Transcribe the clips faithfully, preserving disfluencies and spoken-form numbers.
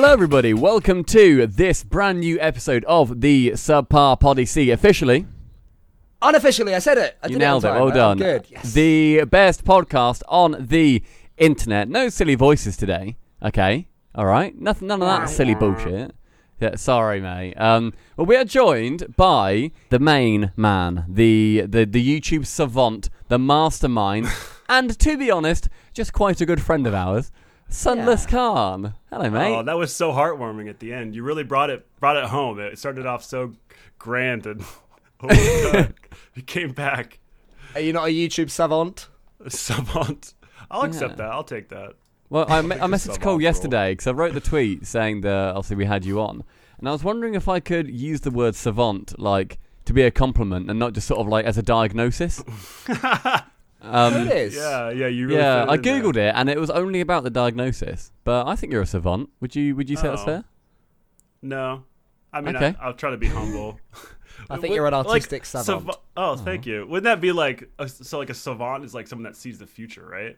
Hello everybody, welcome to this brand new episode of the Subpar Podyssey. Officially, unofficially, I said it. I you did nailed it, it, on time. well Oh, done. good. Yes. The best podcast on the internet. No silly voices today, okay? Alright? Nothing, none of that silly bullshit. Yeah, sorry, mate. Um, well, we are joined by the main man, the, the, the YouTube savant, the mastermind, and to be honest, just quite a good friend of ours, Sunless Yeah. Khan. Hello, mate. Oh, that was so heartwarming at the end. You really brought it brought it home. It started off so grand, and oh my God, you came back. Are you not a YouTube savant? Savant. I'll accept Yeah. that. I'll take that. Well, I, me- I Just messaged sub Cole off yesterday because I wrote the tweet saying that obviously we had you on, and I was wondering if I could use the word savant like to be a compliment and not just sort of like as a diagnosis. um, It is. Yeah, yeah. You really yeah, fit I in there. googled it and it was only about the diagnosis. But I think you're a savant. Would you? Would you say that's Oh. fair? No, I mean, Okay. I, I'll try to be humble. I think Would- you're an like, artistic savant. sav- oh, thank you. Wouldn't that be like a, so? Like a savant is like someone that sees the future, right?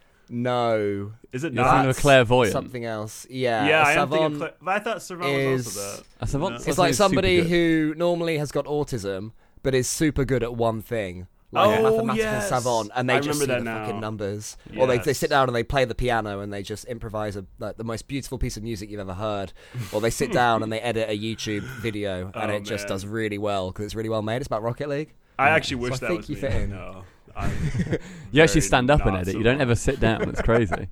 No, Is it You're not? thinking of a clairvoyant. something else. Yeah, Yeah, a I am thinking. savant Of cla- but I thought savant is- was also that. A savant. Yeah. It's sounds like super somebody good. who normally has got autism but is super good at one thing. Like a Oh, mathematical yes. savant, and they I just see remember the that fucking now. numbers. Or they, they Yes. sit down and they play the piano and they just improvise a, like the most beautiful piece of music you've ever heard. Or they sit down and they edit a YouTube video and Oh, it just man. does really well because it's really well made. It's about Rocket League. I actually wish I that think was you me. fit in. No, I'm You actually very stand up and not edit. You don't savant. ever sit down. It's crazy.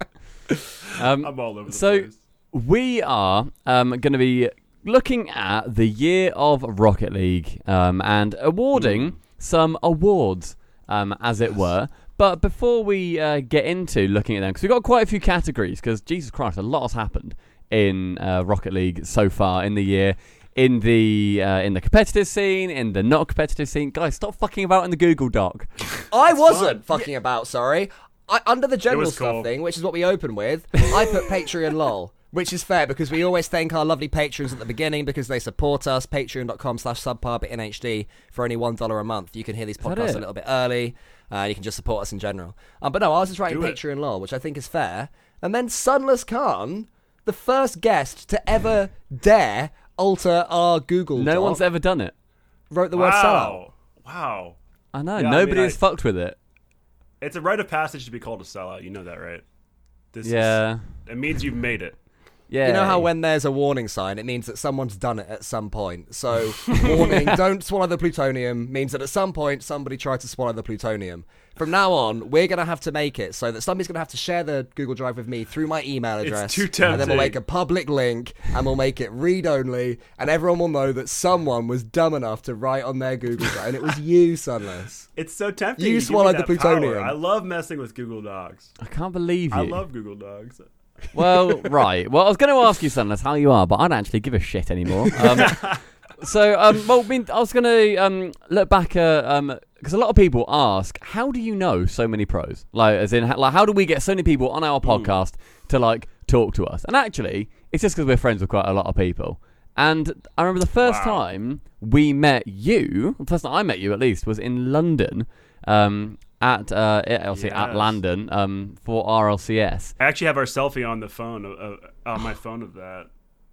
Um, I'm all over the so place. we are um, going to be looking at the year of Rocket League um, and awarding some awards, um, as it were. But before we uh, get into looking at them, because we've got quite a few categories, because Jesus Christ, a lot has happened in uh, Rocket League so far in the year. In the uh, in the competitive scene, in the not competitive scene. Guys, stop fucking about in the Google Doc. I wasn't fucking about, sorry. I, under the general was stuff cool. thing, which is what we open with, I put Patreon lol, which is fair because we always thank our lovely patrons at the beginning because they support us. Patreon.com slash subparbitnhd for only one dollar a month. You can hear these that podcasts it? a little bit early. Uh, you can just support us in general. Um, but no, I was just writing Do it. Patreon lol, which I think is fair. And then Sunless Khan, the first guest to ever dare alter our Google No Doc, one's ever done it. wrote the word sellout. Wow. Wow. I know. Yeah, I Nobody mean, has I- fucked with it. It's a rite of passage to be called a sellout. You know that, right? This Yeah. Is, it means you've made it. Yeah. You know how when there's a warning sign, it means that someone's done it at some point. So, warning, don't swallow the plutonium means that at some point somebody tried to swallow the plutonium. From now on, we're going to have to make it so that somebody's going to have to share the Google Drive with me through my email It's address. too And then we'll tempting. make a public link and we'll make it read-only and everyone will know that someone was dumb enough to write on their Google Drive. And it was you, Sunless. It's so tempting. You give me swallowed the that power. plutonium. I love messing with Google Docs. I can't believe you. I love Google Docs. Well, right. Well, I was going to ask you, Sunless, how you are, but I don't actually give a shit anymore. Um, so, um, well, I, mean, I was going to um, look back at um, because a lot of people ask, how do you know so many pros? Like, as in, like, how do we get so many people on our podcast to like talk to us? And actually, it's just because we're friends with quite a lot of people. And I remember the first Wow. time we met you, the first time I met you at least, was in London. Um, at uh, obviously at Yes. London um, for R L C S. I actually have our selfie on the phone, uh, on my phone of that.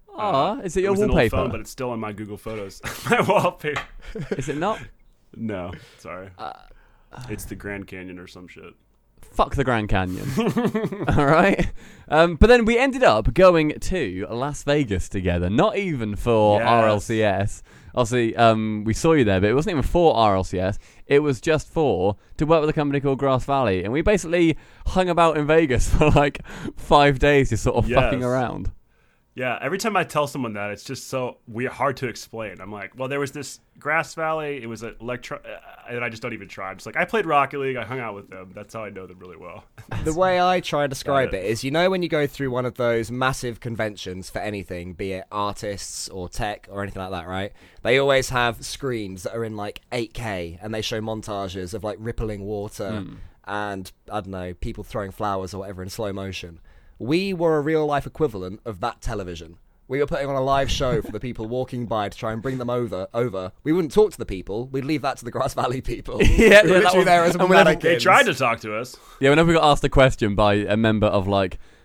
Ah, is it your was an old wallpaper? phone, but it's still in my Google Photos. My wallpaper. Is it not? No, sorry. Uh, it's the Grand Canyon or some shit. Fuck the Grand Canyon. All right. Um, but then we ended up going to Las Vegas together, not even for Yes. R L C S. Obviously, um, we saw you there, but it wasn't even for R L C S. It was just for to work with a company called Grass Valley. And we basically hung about in Vegas for like five days just sort of Yes. fucking around. Yeah, every time I tell someone that, it's just so weird, hard to explain. I'm like, well, there was this Grass Valley. It was an electro, uh, and I just don't even try. I'm just like, I played Rocket League. I hung out with them. That's how I know them really well. The way I try and describe Got it it. is, you know, when you go through one of those massive conventions for anything, be it artists or tech or anything like that, right? They always have screens that are in like eight K and they show montages of like rippling water and, I don't know, people throwing flowers or whatever in slow motion. We were a real life equivalent of that television. We were putting on a live show for the people walking by to try and bring them over. Over. We wouldn't talk to the people. We'd leave that to the Grass Valley people. Yeah, We were yeah, that literally was- there as and whenever- mannequins. They tried to talk to us. Yeah, whenever we got asked a question by a member of like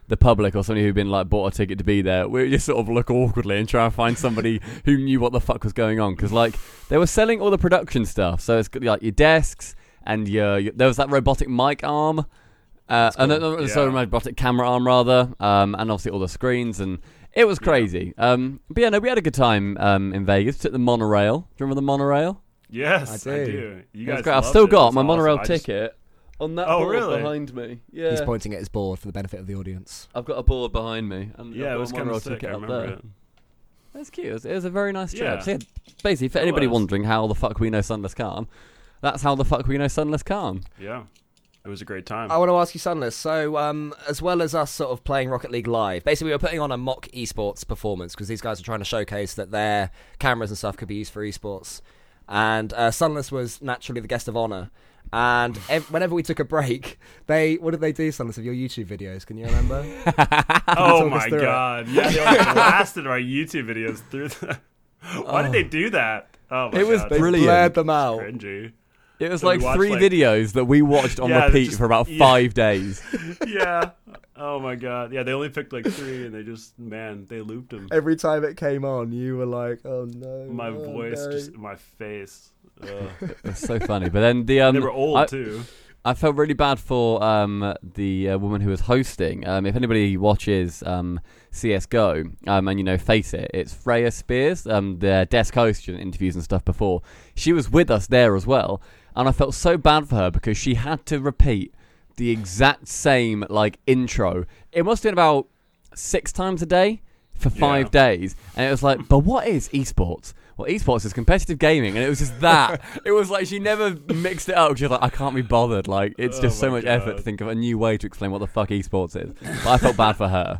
the public or somebody who'd been like bought a ticket to be there, we would just sort of look awkwardly and try and find somebody who knew what the fuck was going on, because like they were selling all the production stuff, so it's like your desks and your, your there was that robotic mic arm, uh, and then Yeah. so robotic camera arm rather, um, and obviously all the screens, and it was crazy. Yeah. Um, but yeah, no, we had a good time um, in Vegas. Took the monorail. Do you remember the monorail? Yes, I I do. do. You It guys was great. I've loved still it. got It my was monorail awesome. I just- ticket on that Oh, board really? behind me. Yeah, He's pointing at his board for the benefit of the audience. I've got a board behind me. And Yeah, I've it got was a kind monorail of sick. ticket I up remember there. it. That's cute. It was, it was a very nice trip. Yeah. So yeah, basically, for It anybody was. wondering how the fuck we know Sunless Khan, that's how the fuck we know Sunless Khan. Yeah, it was a great time. I want to ask you, Sunless. So, um, as well as us sort of playing Rocket League live, basically we were putting on a mock esports performance because these guys are trying to showcase that their cameras and stuff could be used for esports. And uh, Sunless was naturally the guest of honor. And ev- whenever we took a break, they what did they do, Sunless, of your YouTube videos? Can you remember? oh talk us my through it? god! Yeah, they like blasted our YouTube videos through. The... Why did they do that? Oh my It was god! They Brilliant. blared them out. Cringy. It was So we like watched, three like- videos that we watched on Yeah, they repeat just- for about yeah. five days. Yeah. Oh my god. Yeah, they only picked like three, and they just man, they looped them. Every time it came on, you were like, "Oh no!" My oh, voice, no. just my face. Ugh. It was so funny. But then the um, they were old I, too. I felt really bad for um, the uh, woman who was hosting. Um, if anybody watches um, C S G O, um, and you know, face it, it's Freya Spears, um, the desk host in interviews and stuff before. She was with us there as well, and I felt so bad for her because she had to repeat the exact same like intro. It must have been about six times a day for five Yeah. days, and it was like, but what is esports? Well, esports is competitive gaming, and it was just that. It was like she never mixed it up. She was like, I can't be bothered. Like, it's Oh just so my much effort God. to think of a new way to explain what the fuck esports is. But I felt bad for her.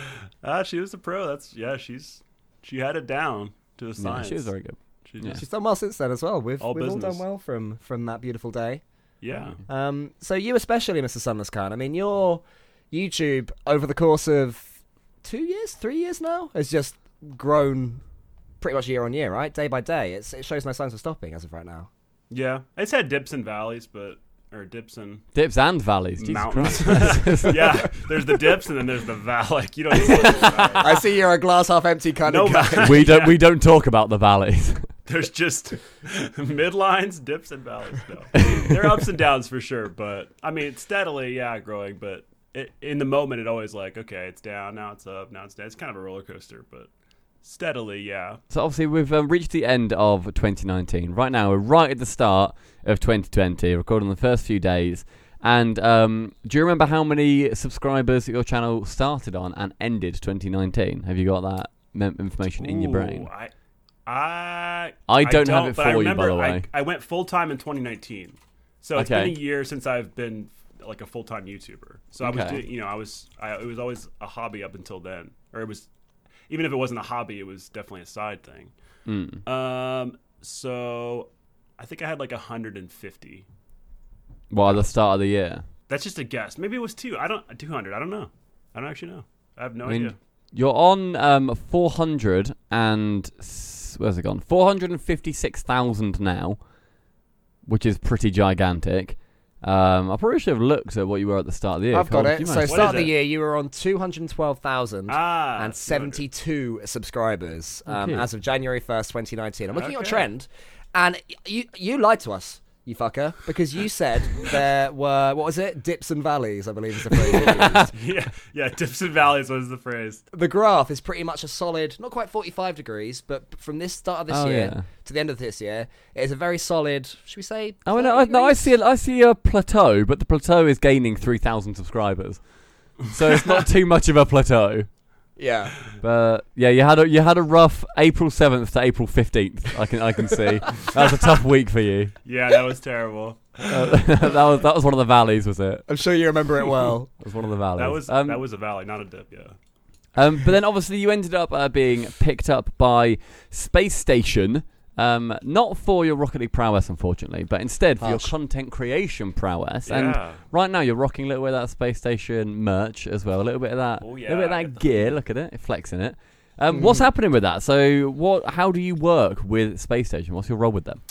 Ah, she was a pro. That's yeah. She's she had it down to a Yeah, science. she was very good. She Yeah. just, She's done well since then as well. We've All we've all business. done well from from that beautiful day. yeah. Um, so you especially, Mister Sunless Khan. I mean, your YouTube over the course of two years, three years now, has just grown pretty much year on year, right? Day by day. It's, it shows no signs of stopping as of right now. Yeah. It's had dips and valleys, but or dips and Dips and valleys. Jesus mountains. Christ. yeah. There's the dips and then there's the valley. You don't. Need to look at the valley. I see you're a glass half empty kind No of guy. va- we don't we don't talk about the valleys. There's just midlines, dips, and valleys. No, there are ups and downs for sure, but I mean, steadily, yeah, growing. But it, in the moment, it always like, okay, it's down, now it's up, now it's down. It's kind of a roller coaster, but steadily, yeah. So obviously we've um, reached the end of twenty nineteen. Right now we're right at the start of twenty twenty, recording the first few days. And um, do you remember how many subscribers your channel started on and ended twenty nineteen? Have you got that mem- information in your brain? Ooh, I, I, I don't have it but I for you, by remember the way. I, I went full time in twenty nineteen, so it's Okay. been a year since I've been like a full time YouTuber. So I was, Okay. doing, you know, I was, I, it was always a hobby up until then, or it was, even if it wasn't a hobby, it was definitely a side thing. Mm. Um, so I think I had like one hundred fifty. Well, at the start of the year. That's just a guess. Maybe it was two. I don't two hundred. I don't know. I don't actually know. I have no I mean, idea. You're on um, four hundred and s- where's it gone? four hundred fifty-six thousand now, which is pretty gigantic. Um, I probably should have looked at what you were at the start of the year. I've got Cole, it. do you So mind? What start of is the it? year, you were on two hundred twelve thousand. Ah, And seventy-two subscribers um, Okay. as of January first, twenty nineteen. I'm looking at your Okay. trend, and y- you you lied to us, you fucker, because you said there were, what was it? Dips and valleys, I believe is the phrase you used. yeah, yeah. Dips and valleys was the phrase. The graph is pretty much a solid, not quite forty-five degrees, but from this start of this Oh, year yeah. to the end of this year, it is a very solid, should we say? Oh, no, I, thirty no, I degrees? see. A, I see a plateau, but the plateau is gaining three thousand subscribers, so it's not too much of a plateau. Yeah. But yeah, you had a you had a rough April seventh to April fifteenth. I can I can see that was a tough week for you. Yeah, that was terrible. Uh, that was that was one of the valleys, was it? I'm sure you remember it well. It was one of the valleys. That was um, that was a valley, not a dip. Yeah. Um, but then obviously you ended up uh, being picked up by Space Station, um, not for your Rocket League prowess, unfortunately, but instead for your Harsh. content creation prowess. And Yeah. right now you're rocking a little bit of that Space Station merch as well, a little bit of that, Oh, a yeah, little bit of I that get the- gear. Look at it, flexing it. Um, What's happening with that? So what? How do you work with Space Station? What's your role with them?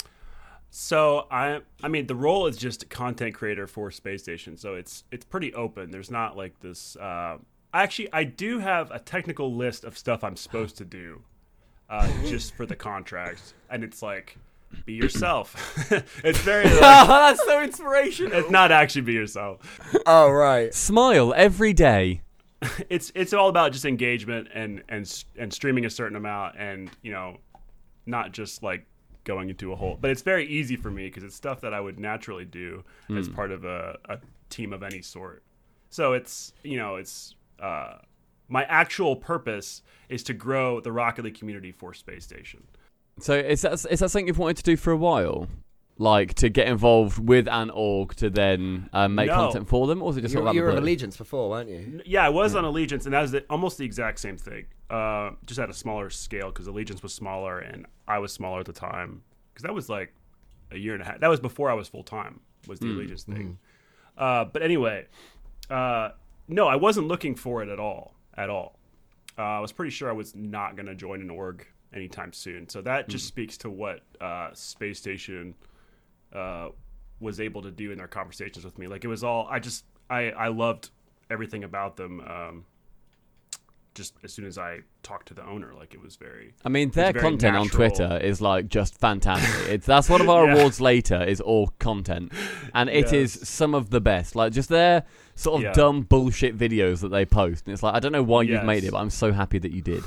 So I, I mean, the role is just content creator for Space Station. So it's it's pretty open. There's not like this. Uh, Actually, I do have a technical list of stuff I'm supposed to do, uh, just for the contract, and it's like, be yourself. It's very. Like, That's so inspirational. it's not actually be yourself. Oh right. Smile every day. It's it's all about just engagement and and and streaming a certain amount, and you know, not just like going into a hole. But it's very easy for me because it's stuff that I would naturally do mm. as part of a, a team of any sort. So it's, you know, it's uh, my actual purpose is to grow the Rocket League community for Space Station. So is that is that something you've wanted to do for a while? Like to get involved with an org to then um, make No. content for them, or was it just You, sort of you were of out of the blue? Allegiance before, weren't you? Yeah, I was on Allegiance, and that was the, almost the exact same thing, uh, just at a smaller scale because Allegiance was smaller and I was smaller at the time. Because that was like a year and a half. That was before I was full time. Was the Mm. Allegiance thing? Uh, but anyway, uh, no, I wasn't looking for it at all. At all. Uh, I was pretty sure I was not going to join an org anytime soon. So that just speaks to what uh, Space Station uh, was able to do in their conversations with me. Like it was all. I just I I loved everything about them. Um, just as soon as I talked to the owner, like it was very. I mean, their very content on natural. Twitter is like just fantastic. It's that's one of our Yeah. awards later is all content, and it is Yes. some of the best. Like just their sort of Yeah. dumb bullshit videos that they post, and it's like I don't know why you've Yes. made it, but I'm so happy that you did.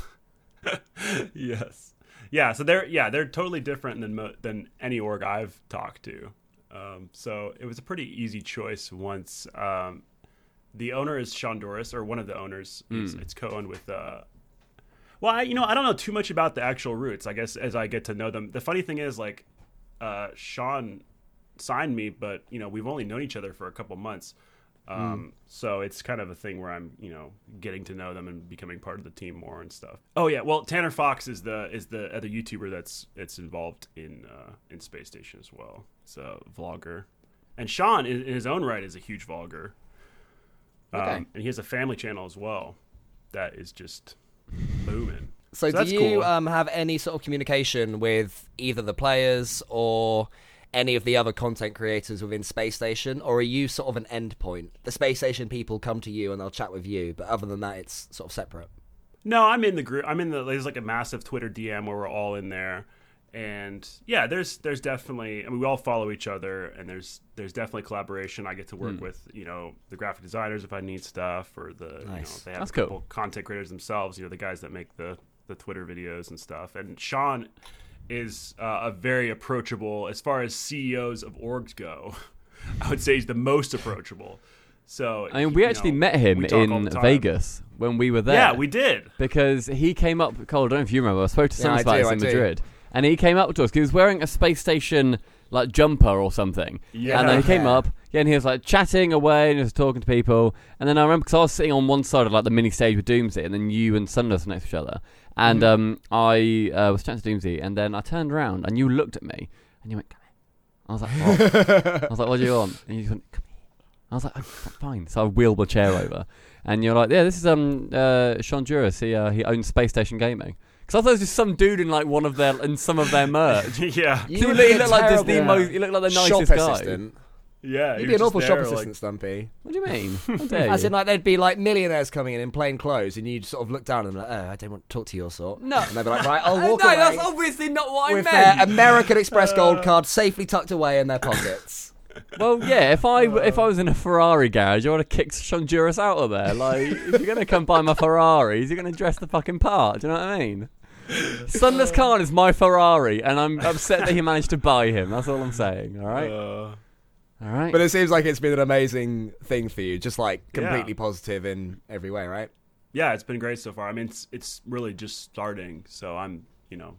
Yes. Yeah. So they're yeah they're totally different than mo- than any org I've talked to. Um, so it was a pretty easy choice once. Um, the owner is Sean Doris, or one of the owners. It's, it's co-owned with. Uh, well, I, you know, I don't know too much about the actual roots. I guess as I get to know them, the funny thing is like, uh, Sean signed me, but you know we've only known each other for a couple months. Um, so it's kind of a thing where I'm, you know, getting to know them and becoming part of the team more and stuff. Oh yeah, well Tanner Fox is the is the other YouTuber that's that's involved in uh, in Space Station as well. It's a vlogger, and Sean in, in his own right is a huge vlogger. Um, Okay. and he has a family channel as well that is just booming. So, So do that's you cool. um, have any sort of communication with either the players or any of the other content creators within Space Station, or are you sort of an endpoint? The Space Station people come to you and they'll chat with you, but other than that, it's sort of separate. No, I'm in the group. I'm in the. There's like a massive Twitter D M where we're all in there, and yeah, there's there's definitely. I mean, we all follow each other, and there's there's definitely collaboration. I get to work with you know the graphic designers if I need stuff, or the you know Nice. if they have That's a couple cool. content creators themselves. You know the guys that make the the Twitter videos and stuff. And Sean is uh, a very approachable as far as C E Os of orgs go. I would say he's the most approachable. So I mean, we you actually know, met him we talk all in the time. Vegas when we were there. Yeah, we did. Because he came up, Cole, I don't know if you remember, I spoke to Yeah, some I about do, this I in do. Madrid, and he came up to us, because he was wearing a Space Station, like, jumper or something. Yeah. And then he came Yeah. up, yeah, and he was, like, chatting away, and he was talking to people, and then I remember, because I was sitting on one side of, like, the mini stage with Doomsday, and then you and Sunless were next to each other, and Mm-hmm. um, I uh, was chatting to Doomsday, and then I turned around, and you looked at me, and you went, come here. I was like, what? I was like, what do you want? And you just went, come here. I was like, oh, fine. So I wheeled my chair over, and you're like, yeah, this is um uh, Sean Juris. He uh, he owns Space Station Gaming. Because I thought it was just some dude in like one of their in some of their merch. yeah. he, would looked, be he a looked like just the terrible most. He looked like the shop nicest guy. assistant. Yeah, he You'd be was an awful just shop there, like- assistant, Stumpy. What do you mean? How dare As you? in, like, there'd be, like, millionaires coming in in plain clothes, and you'd sort of look down and be like, oh, I don't want to talk to your sort. No. And they'd be like, right, I'll walk no, away that's obviously not what I with meant. their American Express gold card safely tucked away in their pockets. Well, yeah. If I if I was in a Ferrari garage, I would have kicked Sean Juris out of there. Like, if you're gonna come buy my Ferraris, you're gonna dress the fucking part. Do you know what I mean? Sunless Khan is my Ferrari, and I'm upset that he managed to buy him. That's all I'm saying. All right. Uh, All right. But it seems like it's been an amazing thing for you, just, like, Yeah. completely positive in every way, right? yeah, it's been great so far. I mean, it's it's really just starting, so I'm you know,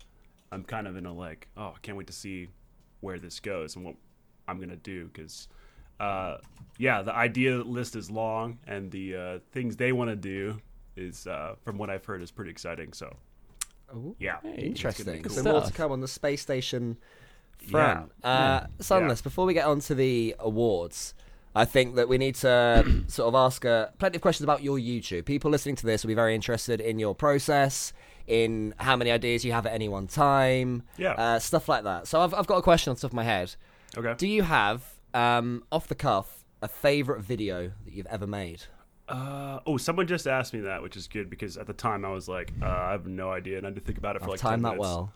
I'm kind of in a like, oh, I can't wait to see where this goes and what I'm gonna do because, uh, yeah, the idea list is long and the uh, things they want to do is, uh, from what I've heard, is pretty exciting. So, Ooh. yeah, Hey, Interesting. Good So more to stuff. come on the Space Station front. Yeah. Uh, Sunless, before we get on to the awards, I think that we need to sort of ask uh, plenty of questions about your YouTube. People listening to this will be very interested in your process, in how many ideas you have at any one time, Yeah. uh, stuff like that. So I've, I've got a question on the top of my head. Okay. Do you have, um, off the cuff, a favourite video that you've ever made? Uh, oh, someone just asked me that, which is good because at the time I was like, uh, I have no idea, and I had to think about it for I've like timed ten that minutes. well.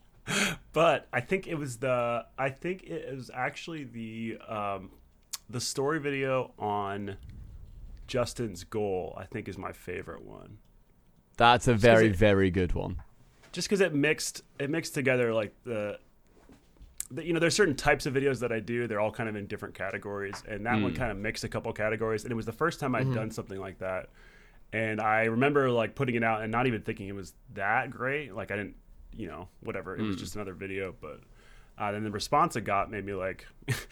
But I think it was the I think it was actually the um, the story video on Justin's goal. I think is my favorite one. That's a 'cause very, it- very good one. Just because it mixed it mixed together like the, the you know there's certain types of videos that I do. They're all kind of in different categories, and that one kind of mixed a couple categories. And it was the first time I'd done something like that. And I remember like putting it out and not even thinking it was that great. Like I didn't, you know, whatever. It was just another video, but. Uh, then the response I got made me like,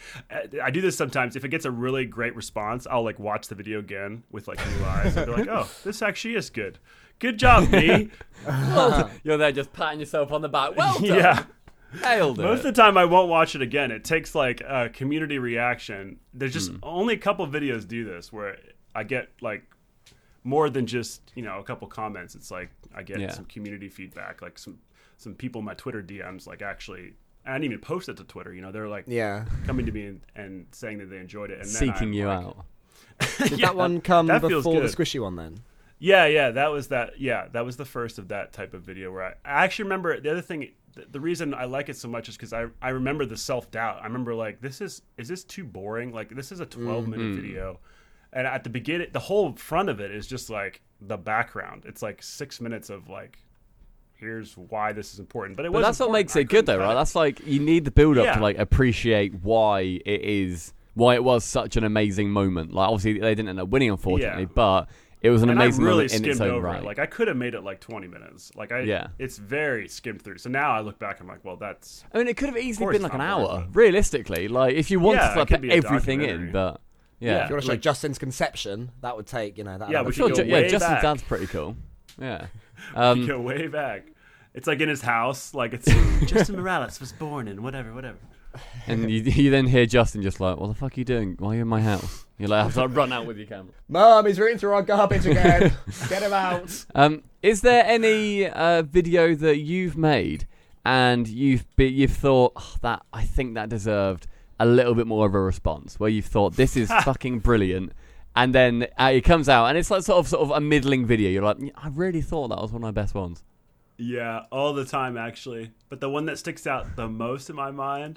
I do this sometimes. If it gets a really great response, I'll like watch the video again with like new eyes and be like, oh, this actually is good. Good job, me. You're there just patting yourself on the back. Well done. Yeah. Nailed Most of it. the time I won't watch it again. It takes like a community reaction. There's just only a couple videos do this where I get like more than just, you know, a couple comments. It's like I get Yeah. some community feedback, like some, some people in my Twitter D Ms like actually I didn't even post it to Twitter. You know, they're like Yeah. coming to me and, and saying that they enjoyed it, and then Seeking I'm you like, out. Did Yeah, that one come that feels before the good. squishy one then? Yeah, yeah, that was that. Yeah, that was the first of that type of video where I, I actually remember the other thing. The, the reason I like it so much is because I I remember the self doubt. I remember like this is is this too boring? Like this is a twelve minute video, and at the beginning, the whole front of it is just like the background. It's like six minutes of like. Here's why this is important, but it But was that's what important. makes I it good, couldn't though, cut right? it. That's like you need the build up Yeah. to like appreciate why it is, why it was such an amazing moment. Like obviously they didn't end up winning, unfortunately, Yeah. but it was an and amazing I really moment in its skimmed own over right. it. Like I could have made it like twenty minutes. Like I, Yeah. it's very skimmed through. So now I look back, I'm like, well, that's I mean, it could have easily course been like it's an not worth hour, it. realistically. Like if you wanted Yeah, to it like, could put be a everything in, documentary. but Yeah. yeah, If you want to show Like, Justin's conception, that would take, you know, that. Yeah, another we sure, could Ju- go yeah, way Justin's back. dad's pretty cool. Yeah. Um, go way back. It's like in his house, like it's Justin Morales was born in whatever, whatever. and you, you then hear Justin just like, "What the fuck are you doing? Why are you in my house?" You're like, "I have to run out with your camera." Mum, he's reading through our garbage again. Get him out. Um, is there any uh, video that you've made and you've be, you've thought oh, that I think that deserved a little bit more of a response, where you've thought this is fucking brilliant, and then uh, it comes out and it's like sort of sort of a middling video. You're like, I really thought that was one of my best ones. Yeah, all the time actually. But the one that sticks out the most in my mind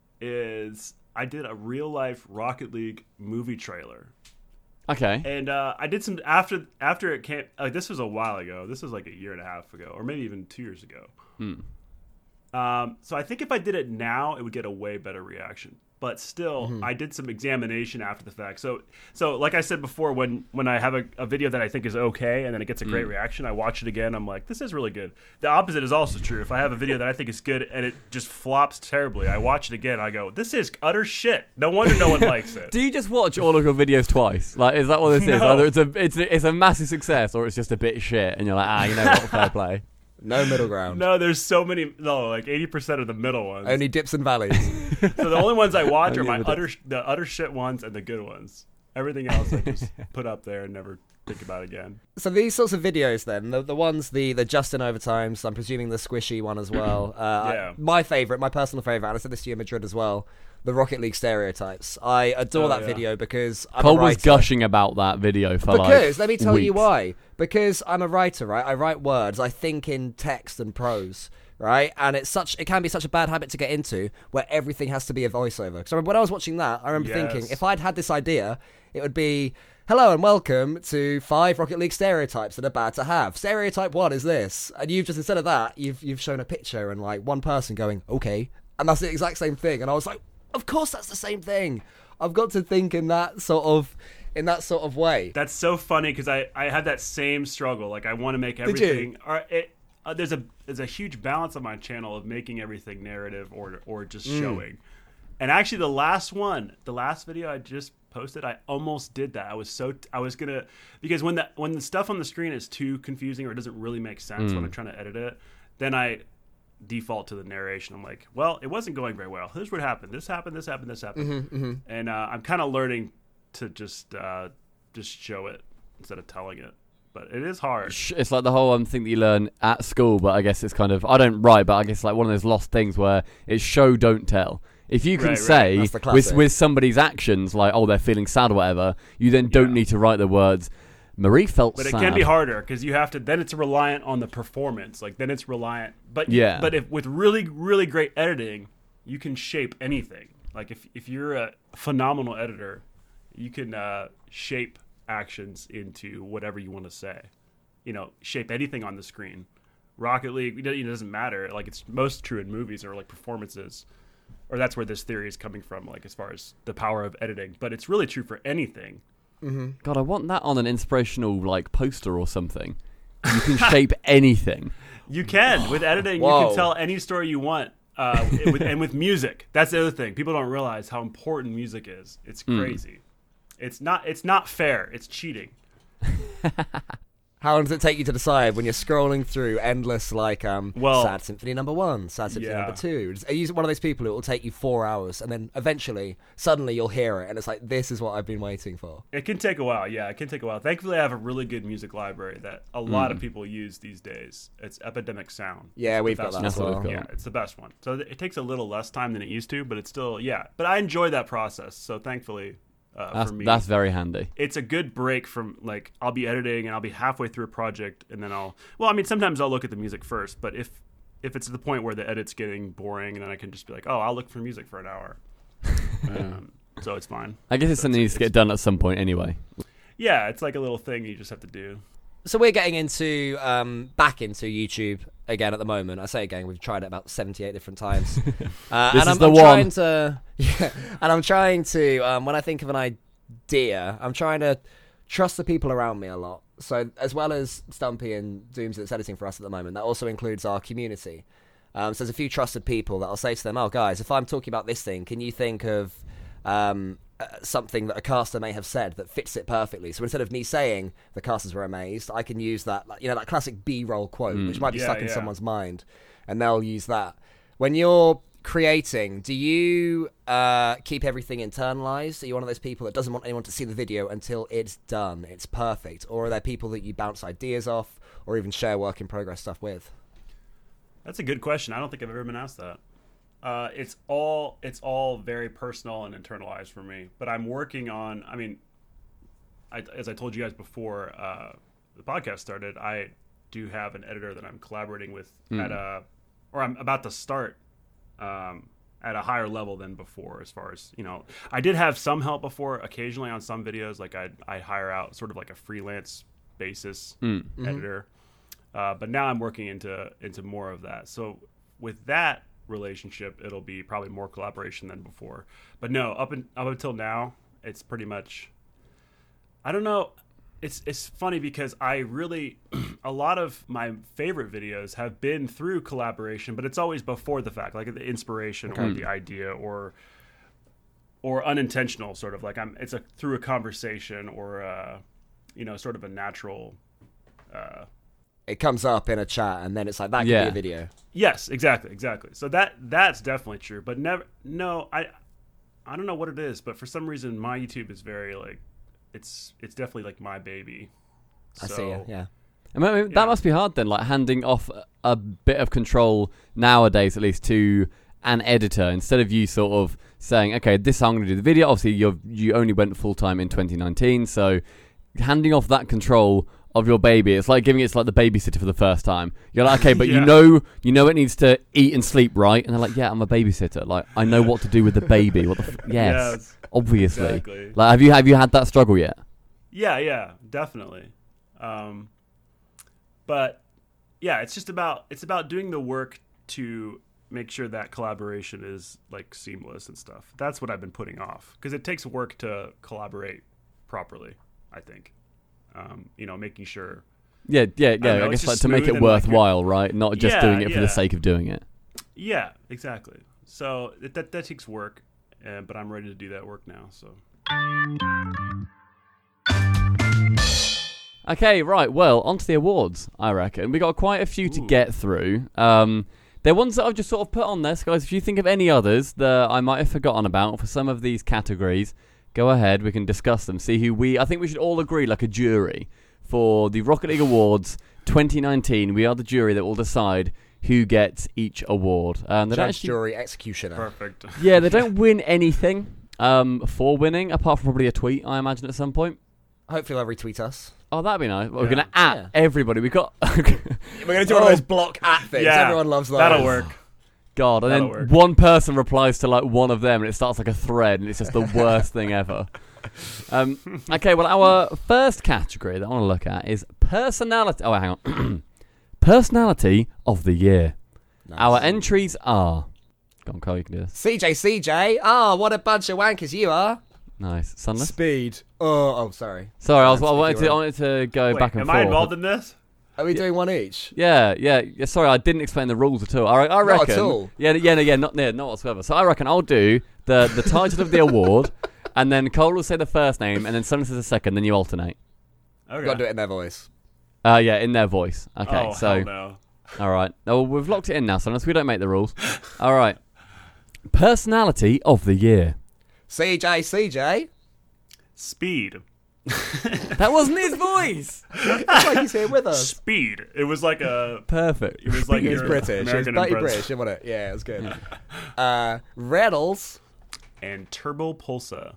is I did a real life Rocket League movie trailer. Okay. And uh, I did some after after it came. Like this was a while ago. This was like a year and a half ago, or maybe even two years ago. Hmm. Um, so I think if I did it now, it would get a way better reaction. But still, Mm-hmm. I did some examination after the fact. So, so like I said before, when when I have a, a video that I think is okay, and then it gets a Mm. great reaction, I watch it again. I'm like, this is really good. The opposite is also true. If I have a video that I think is good and it just flops terribly, I watch it again. I go, this is utter shit. No wonder no one likes it. Do you just watch all of your videos twice? Like, is that what this is? No. Either it's a it's a, it's a massive succce, or it's just a bit shit, and you're like, ah, you know what, fair play. No middle ground. No, there's so many. No, like eighty percent of the middle ones. Only dips and valleys. So the only ones I watch are Only my with it. utter the utter shit ones and the good ones. Everything else I just put up there and never think about again. So these sorts of videos, then the the ones the the Justin Overtimes, I'm presuming the squishy one as well. Uh, Yeah. My favorite, my personal favorite, and I said this to you in Madrid as well. The Rocket League stereotypes. I adore Oh, that yeah. video because I'm Cole a was writer. gushing about that video for like Because let me tell you weeks. why. Because I'm a writer, right? I write words. I think in text and prose, right? And it's such it can be such a bad habit to get into where everything has to be a voiceover. Because when I was watching that, I remember Yes. thinking if I'd had this idea, it would be hello and welcome to five Rocket League stereotypes that are bad to have. Stereotype one is this, and you've just instead of that, you've you've shown a picture and like one person going okay, and that's the exact same thing. And I was like, of course that's the same thing. I've got to think in that sort of in that sort of way. That's so funny because I, I had that same struggle. Like I want to make you? everything. Or it, uh, there's a there's a huge balance on my channel of making everything narrative or or just Mm. showing. And actually, the last one, the last video I just posted, I almost did that. I was so I was gonna because when the when the stuff on the screen is too confusing or it doesn't really make sense Mm. when I'm trying to edit it, then I default to the narration. I'm like, well, it wasn't going very well. Here's what happened. This happened. This happened. This happened. Mm-hmm, And uh, I'm kind of learning to just uh, just show it instead of telling it. But it is hard. Sh- It's like the whole um, thing that you learn at school, but I guess it's kind of I don't write, but I guess like one of those lost things where it's show don't tell. If you can Right, right. say That's the with classic. with somebody's actions, like oh they're feeling sad or whatever, you then don't Yeah. need to write the words. Marie felt But sad. it can be harder because you have to. Then it's reliant on the performance. Like then it's reliant. But Yeah. But if with really really great editing, you can shape anything. Like if if you're a phenomenal editor, you can uh, shape actions into whatever you want to say. You know, shape anything on the screen. Rocket League, it doesn't matter. Like it's most true in movies or like performances, or that's where this theory is coming from. Like as far as the power of editing, but it's really true for anything. Mm-hmm. God, I want that on an inspirational like poster or something. You can shape anything. You can with editing. You Whoa. can tell any story you want. Uh, with, and with music, that's the other thing. People don't realize how important music is. It's crazy. Mm. It's not. It's not fair. It's cheating. How long does it take you to decide when you're scrolling through endless, like, um, Well, Sad Symphony number one, Sad Symphony yeah. number two? Are you one of those people who will take you four hours and then eventually, suddenly you'll hear it and it's like, this is what I've been waiting for? It can take a while. Yeah, it can take a while. Thankfully, I have a really good music library that a lot of people use these days. It's Epidemic Sound. Yeah, It's we've the got best that one. as That's what well. we've got. Yeah, it's the best one. So th- it takes a little less time than it used to, but it's still, yeah. But I enjoy that process. So thankfully, uh, That's, for me, that's very handy. it's a good break from like I'll be editing and I'll be halfway through a project and then I'll well I mean sometimes I'll look at the music first, but if if it's to the point where the edit's getting boring, and then I can just be like, oh, I'll look for music for an hour. um, so it's fine. I guess it's So something that needs to get done at some point anyway. Yeah, it's like a little thing you just have to do. So we're getting into, um, back into YouTube again at the moment. I say again, we've tried it about seventy-eight different times. Uh, This and is I'm, the I'm one. trying to, yeah, and I'm trying to, um, when I think of an idea, I'm trying to trust the people around me a lot. So as well as Stumpy and Dooms that's editing for us at the moment, that also includes our community. Um, so there's a few trusted people that I'll say to them, oh, guys, if I'm talking about this thing, can you think of um, uh, something that a caster may have said that fits it perfectly? So instead of me saying the casters were amazed, I can use that, like, you know, that classic B-roll quote, which might be Yeah, stuck in yeah. someone's mind, and they'll use that. When you're creating, do you uh, keep everything internalized? Are you one of those people that doesn't want anyone to see the video until it's done, it's perfect? Or are there people that you bounce ideas off or even share work in progress stuff with? That's a good question. I don't think I've ever been asked that. Uh, it's all it's all very personal and internalized for me. But I'm working on. I mean, I, as I told you guys before uh, the podcast started, I do have an editor that I'm collaborating with at a, or I'm about to start um, at a higher level than before. As far as you know, I did have some help before, occasionally on some videos. Like I I hire out sort of like a freelance basis editor. Uh, but now I'm working into into more of that. So with that relationship, it'll be probably more collaboration than before. But no, up in, up until now, it's pretty much. I don't know. It's it's funny because I really a lot of my favorite videos have been through collaboration, but it's always before the fact, like the inspiration or the idea or or unintentional, sort of like I'm. It's a through a conversation or uh, you know, sort of a natural. Uh, It comes up in a chat, and then it's like, that could Yeah. be a video. Yes, exactly, exactly. So that that's definitely true. But never, no, I, I don't know what it is, but for some reason, my YouTube is very like, it's it's definitely like my baby. I So, see you, yeah. I mean, Yeah. that must be hard then, like handing off a bit of control nowadays, at least, to an editor instead of you sort of saying, okay, this is how I'm going to do the video. Obviously, you you only went full time in twenty nineteen, so handing off that control of your baby, it's like giving it to like the babysitter for the first time. You're like, okay, but Yeah. you know, you know it needs to eat and sleep, right? And they're like, yeah, I'm a babysitter. Like, I know what to do with the baby. What the f- yes, Yes, obviously. exactly. Like, have you have you had that struggle yet? Yeah, yeah, definitely. Um, but yeah, it's just about it's about doing the work to make sure that collaboration is like seamless and stuff. That's what I've been putting off because it takes work to collaborate properly, I think. Um, you know, making sure. Yeah, yeah, know, yeah. I, it's guess like just to make smooth it and, like, worthwhile, right? Not just Yeah, doing it for the yeah. sake of doing it. Yeah, exactly. So it, that that takes work, uh, but I'm ready to do that work now. So. Okay, right. Well, on to the awards, I reckon. We got quite a few to Ooh. get through. Um, they're ones that I've just sort of put on there. So, guys, if you think of any others that I might have forgotten about for some of these categories, go ahead. We can discuss them. See who we... I think we should all agree, like a jury, for the Rocket League Awards twenty nineteen. We are the jury that will decide who gets each award. Um, they don't Judge, actually- jury, executioner. Perfect. yeah, they don't win anything um, for winning, apart from probably a tweet, I imagine, at some point. Hopefully they'll retweet us. Oh, that'd be nice. We're Yeah. gonna at Yeah. everybody. We got. We're gonna do one of those block at things. Yeah, Everyone loves those. That'll work. God, and That'll then work. one person replies to like one of them, and it starts like a thread, and it's just the worst thing ever. Um, okay, well, our first category that I want to look at is personality. Oh, hang on, personality of the year. Nice. Our entries are. Go on, Carl, you can do this. C J, C J. Ah, what a bunch of wankers you are. Nice, Sunless. Speed. Oh, oh, sorry. Sorry, I was. I Speaking wanted to. I around. wanted to go Wait, back and am forth. I involved in this? Are we doing one each? Yeah, yeah, yeah. Sorry, I didn't explain the rules at all. I, I reckon. Not at all. Yeah, yeah, no, yeah, not, yeah, not whatsoever. So I reckon I'll do the the title of the award, and then Cole will say the first name, and then someone says the second. Then you alternate. Okay. You've got to do it in their voice. Uh, yeah, in their voice. Okay, oh, so hell no. all right. No, we've locked it in now, so unless we don't make the rules. All right. Personality of the year. C J, C J. Speed. That wasn't his voice. It's like he's here with us. Speed. It was like a. Perfect. It was like He was your British. It was American bloody Express. British, wasn't it? Yeah, it was good. Uh, Reynolds. And Turbo Pulsa.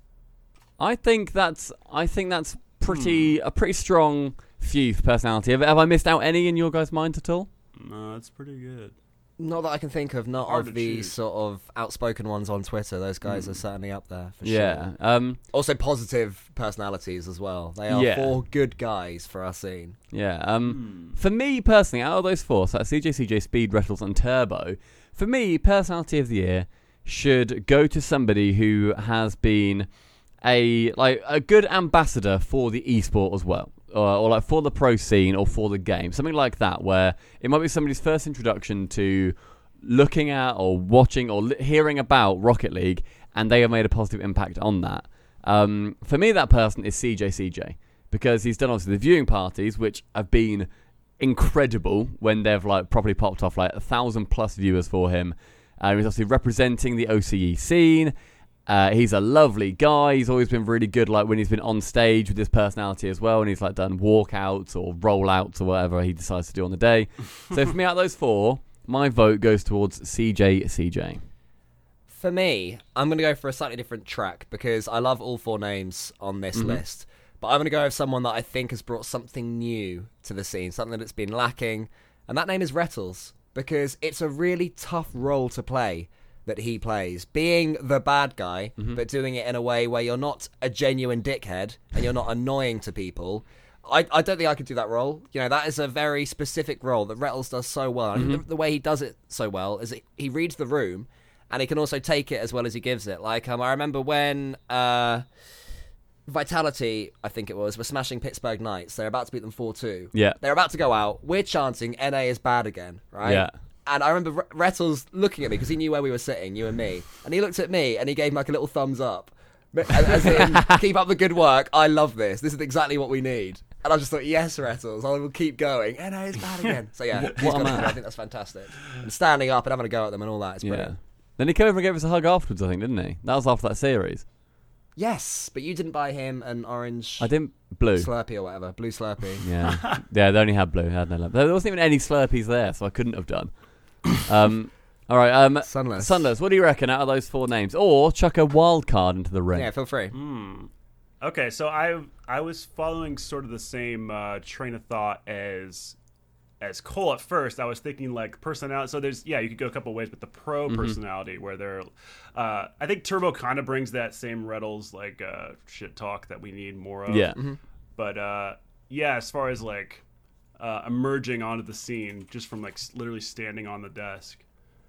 I think that's. I think that's pretty Hmm. a pretty strong few for personality. Have, have I missed out any in your guys' minds at all? No, that's pretty good. Not that I can think of. Not Hard of to the choose. sort of outspoken ones on Twitter. Those guys are certainly up there for Yeah. sure. Um. Also, positive personalities as well. They are Yeah. four good guys for our scene. Yeah. Um. For me personally, out of those four, so that's C J, C J, Speed, Rettles, and Turbo. For me, personality of the year should go to somebody who has been a like a good ambassador for the esport as well, or, or like for the pro scene or for the game, something like that, where it might be somebody's first introduction to looking at or watching or li- hearing about Rocket League, and they have made a positive impact on that. Um, for me, that person is C J C J because he's done obviously the viewing parties, which have been incredible when they've like properly popped off, like a thousand plus viewers for him. Uh, he's obviously representing the O C E scene. Uh, he's a lovely guy. He's always been really good, like when he's been on stage with his personality as well, and he's like done walkouts or rollouts or whatever he decides to do on the day. So for me, out of those four, my vote goes towards C J C J. For me, I'm going to go for a slightly different track because I love all four names on this Mm-hmm. list. But I'm going to go with someone that I think has brought something new to the scene, something that's been lacking, and that name is Rettles because it's a really tough role to play that he plays. Being the bad guy, Mm-hmm. but doing it in a way where you're not a genuine dickhead and you're not annoying to people. I, I don't think I could do that role. You know, that is a very specific role that Rettles does so well. And Mm-hmm. the, the way he does it so well is that he reads the room and he can also take it as well as he gives it. Like, um, I remember when uh, Vitality, I think it was, were smashing Pittsburgh Knights. They're about to beat them four two. Yeah. They're about to go out. We're chanting, N A is bad again, right? Yeah. And I remember R- Rettles looking at me because he knew where we were sitting, you and me. And he looked at me and he gave me like a little thumbs up. As in, keep up the good work. I love this. This is exactly what we need. And I just thought, yes, Rettles, I will keep going. N A is bad again. So yeah, What- he's what a got man. it. I think that's fantastic. And standing up and having a go at them and all that is Yeah. brilliant. Then he came over and gave us a hug afterwards, I think, didn't he? That was after that series. Yes, but you didn't buy him an orange I didn't. Blue. Slurpee or whatever. Blue Slurpee. Yeah. Yeah, they only had blue. They had no lemon. There wasn't even any Slurpees there, so I couldn't have done. Um, all right. Um, Sunless. Sunless, what do you reckon out of those four names? Or chuck a wild card into the ring. Yeah, feel free. Hmm. Okay, so I I was following sort of the same uh, train of thought as as Cole at first. I was thinking like personality. So there's yeah, you could go a couple ways, but the pro Mm-hmm. personality where they're, uh, I think Turbo kind of brings that same Rettles like uh, shit talk that we need more of. Yeah. But uh, yeah, as far as like uh, emerging onto the scene just from like s- literally standing on the desk.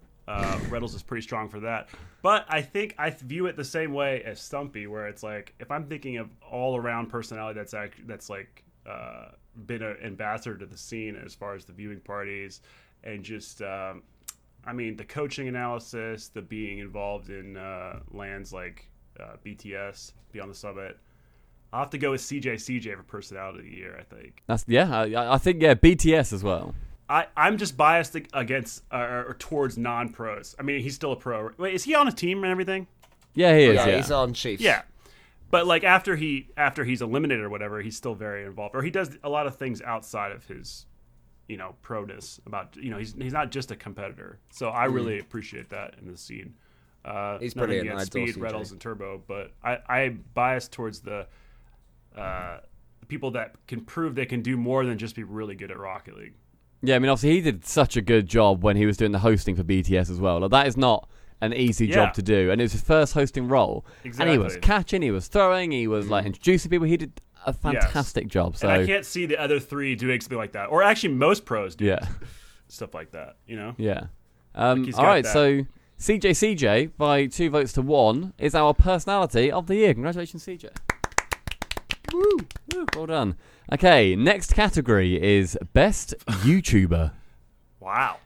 Uh, Rettles is pretty strong for that. But I think I view it the same way as Stumpy, where it's like, if I'm thinking of all-around personality that's act- that's like uh, been an ambassador to the scene as far as the viewing parties and just, um, I mean, the coaching analysis, the being involved in uh, lands like uh, B T S, Beyond the Summit, I'll have to go with C J C J for personality of the year, I think. That's yeah. I, I think yeah. B T S as well. I, I'm just biased against uh, or towards non-pros. I mean, he's still a pro. Wait, is he on a team and everything? Yeah, he is. Yeah, Yeah. he's on Chiefs. Yeah, but like after he after he's eliminated or whatever, he's still very involved, or he does a lot of things outside of his, you know, proness. About you know, he's he's not just a competitor. So I really appreciate that in the scene. Uh, He's nothing brilliant. against I adore Speed, C J. Rettles, and Turbo, but I I bias towards the uh, people that can prove they can do more than just be really good at Rocket League. Yeah, I mean, obviously he did such a good job when he was doing the hosting for B T S as well. Like, that is not an easy Yeah. job to do, and it was his first hosting role. Exactly. And he was catching, he was throwing, he was like introducing people. He did a fantastic job. So And I can't see the other three doing something like that. Or actually, most pros do yeah, stuff like that, you know? yeah. Um, he's all got right, that. so C J C J by two votes to one is our personality of the year. Congratulations, C J. Woo, woo, well done. Okay, next category is best YouTuber. Wow.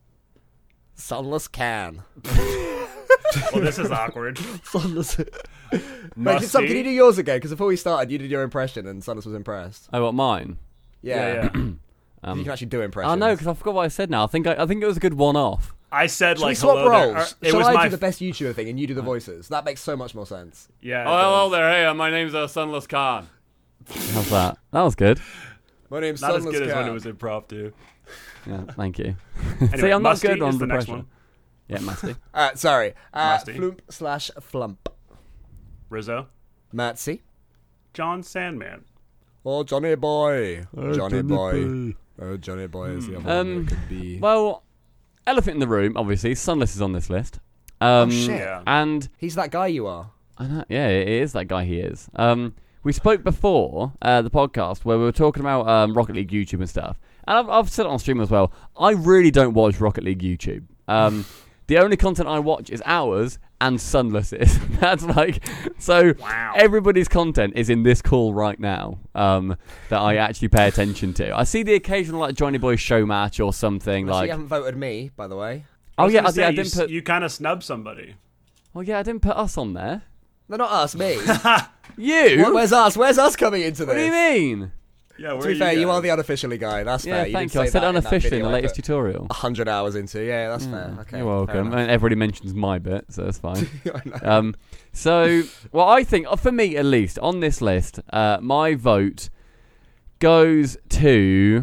Sunless Can. Well, this is awkward. Sunless. Wait, Must Sam, can see. you do yours again? Because before we started, you did your impression, and Sunless was impressed. Oh, what mine? Yeah, Yeah, yeah. Um, you can actually do impressions. Oh no, because I forgot what I said now. I think I, I think it was a good one-off. I said Should we like swap hello there. roles? Uh, It Shall was I my do the best YouTuber thing and you do the voices? That makes so much more sense. yeah. it Oh, hello does. there. Hey, uh, my name's uh, Sunless Khan. How's that? That was good. My name's Not as Sunless good as when Can. it was improv too. Yeah, thank you. Anyway, See, I'm not Musty good on is the the next pressure. one. Yeah, Musty. Uh, sorry. Uh, Musty. Flump slash Flump. Rizzo, Matsy. John Sandman. Oh, Johnny Boy. Oh, Johnny, Johnny Boy. Boy. Oh, Johnny Boy is the other Um, one that could be... Well, elephant in the room, obviously. Sunless is on this list. Um, Oh, shit. Yeah. And He's that guy you are. I know, yeah, it is that guy. He is. Um, we spoke before uh, the podcast where we were talking about um, Rocket League YouTube and stuff, and I've, I've said it on stream as well. I really don't watch Rocket League YouTube. Um, the only content I watch is ours and Sunless's. That's like so. Wow. Everybody's content is in this call right now um, that I actually pay attention to. I see the occasional like Johnny Boy show match or something Actually, like. you haven't voted me, by the way. Oh was yeah, gonna I, say, yeah, I you, didn't s- put. You kind of snubbed somebody. Oh yeah, I didn't put us on there. No, not us, me. You. What, where's us? Where's us coming into this? What do you mean? Yeah, where To be are fair, you, guys? are the unofficially guy. That's Yeah, fair. thank you. you. I did said say that in that unofficially in the video I latest put tutorial. one hundred hours into. Yeah, that's fair. Mm, Okay. You're welcome. fair And everybody mentions my bit, so that's fine. enough. I know. um, so, well, I think, uh, for me at least, on this list, uh, my vote goes to,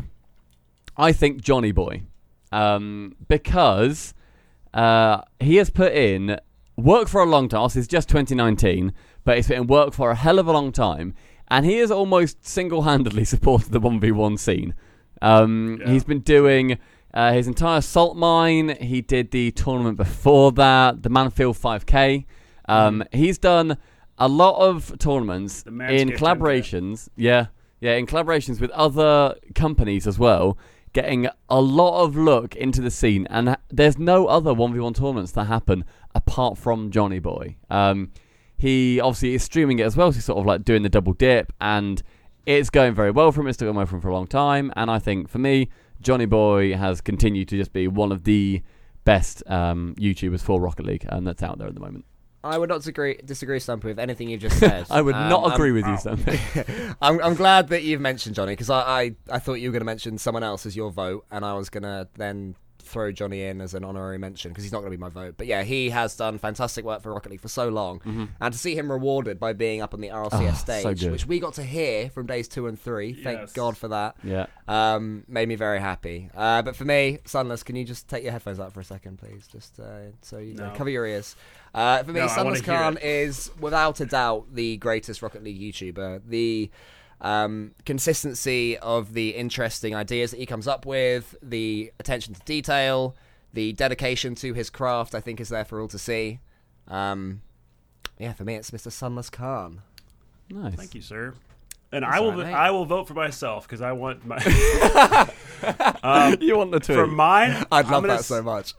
I think, Johnny Boy. Um, because uh, he has put in work for a long time. Obviously, it's just twenty nineteen, but he's put in work for a hell of a long time. And he has almost single-handedly supported the one v one scene. Um, Yeah. He's been doing uh, his entire salt mine. He did the tournament before that, the Manfield five K. Um, He's done a lot of tournaments The Manscaped in ten K. collaborations. Yeah, yeah, in collaborations with other companies as well, getting a lot of look into the scene. And ha- there's no other one v one tournaments that happen apart from Johnny Boy. Um, he obviously is streaming it as well, so he's sort of like doing the double dip, and it's going very well for him. It's still going well for him for a long time, and I think for me, Johnny Boy has continued to just be one of the best um, YouTubers for Rocket League, and that's out there at the moment. I would not disagree, disagree Stumpy, with anything you've just said. I would Um, not I'm- agree with you, wow. something. I'm, I'm glad that you've mentioned Johnny, because I, I, I thought you were going to mention someone else as your vote, and I was going to then throw Johnny in as an honorary mention, because he's not going to be my vote. But yeah, he has done fantastic work for Rocket League for so long, and to see him rewarded by being up on the R L C S Oh, so stage, good. which we got to hear from days two and three, thank Yes. God for that, Yeah. um, made me very happy. Uh, but for me, Sunless, can you just take your headphones out for a second, please? Just uh, so you know, No. cover your ears. Uh, for me, No, I wanna Sunless hear Khan it. is without a doubt the greatest Rocket League YouTuber. The um, consistency of the interesting ideas that he comes up with, the attention to detail, the dedication to his craft, I think is there for all to see. Um, yeah, for me, it's Mister Sunless Khan. Nice. Thank you, sir. And That's I will, all right, mate. I will vote for myself because I want my. um, You want the tweet? for mine, I'd I'm love gonna that s- so much.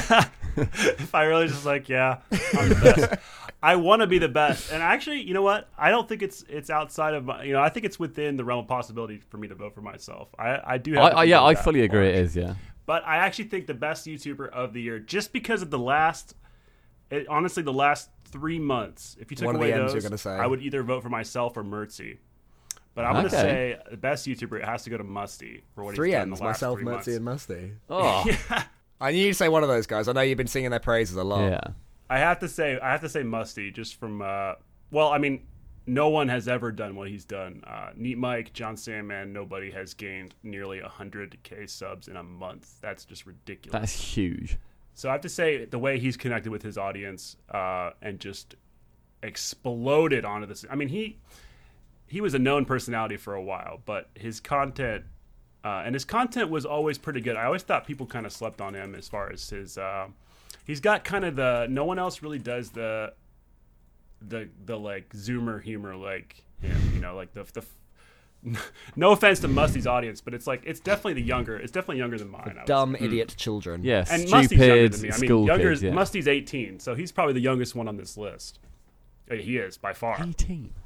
if I really just like, yeah, I'm the best. I want to be the best, and actually, you know what? I don't think it's it's outside of my. You know, I think it's within the realm of possibility for me to vote for myself. I I do. Have I, to I, think yeah, about I that fully agree. It more. is. Yeah. But I actually think the best YouTuber of the year, just because of the last, it, honestly, the last three months. If you took One of the away M's those, you're gonna say. I would either vote for myself or Mertzy. But I'm Okay. going to say the best YouTuber, it has to go to Musty for what Three he's done in M's, the last myself, three months. Mertzy, and Musty. Oh. I knew you'd say one of those guys. I know you've been singing their praises a lot. Yeah. I have to say, I have to say Musty, just from, uh, well, I mean, no one has ever done what he's done. Uh, Neat Mike, John Sandman, nobody has gained nearly one hundred K subs in a month. That's just ridiculous. That's huge. So I have to say, the way he's connected with his audience uh, and just exploded onto this. I mean, he he was a known personality for a while, but his content uh, and his content was always pretty good. I always thought people kind of slept on him as far as his. Uh, he's got kind of the no one else really does the the the like Zoomer humor like him. You know, like the the. No offense to Musty's audience, but it's like it's definitely the younger. It's definitely younger than mine. I would Dumb say. idiot children. Yeah, And Musty's younger stupid than me. I mean, school younger. kids. Yeah. Musty's eighteen, so he's probably the youngest one on this list. Uh, He is by far. eighteen.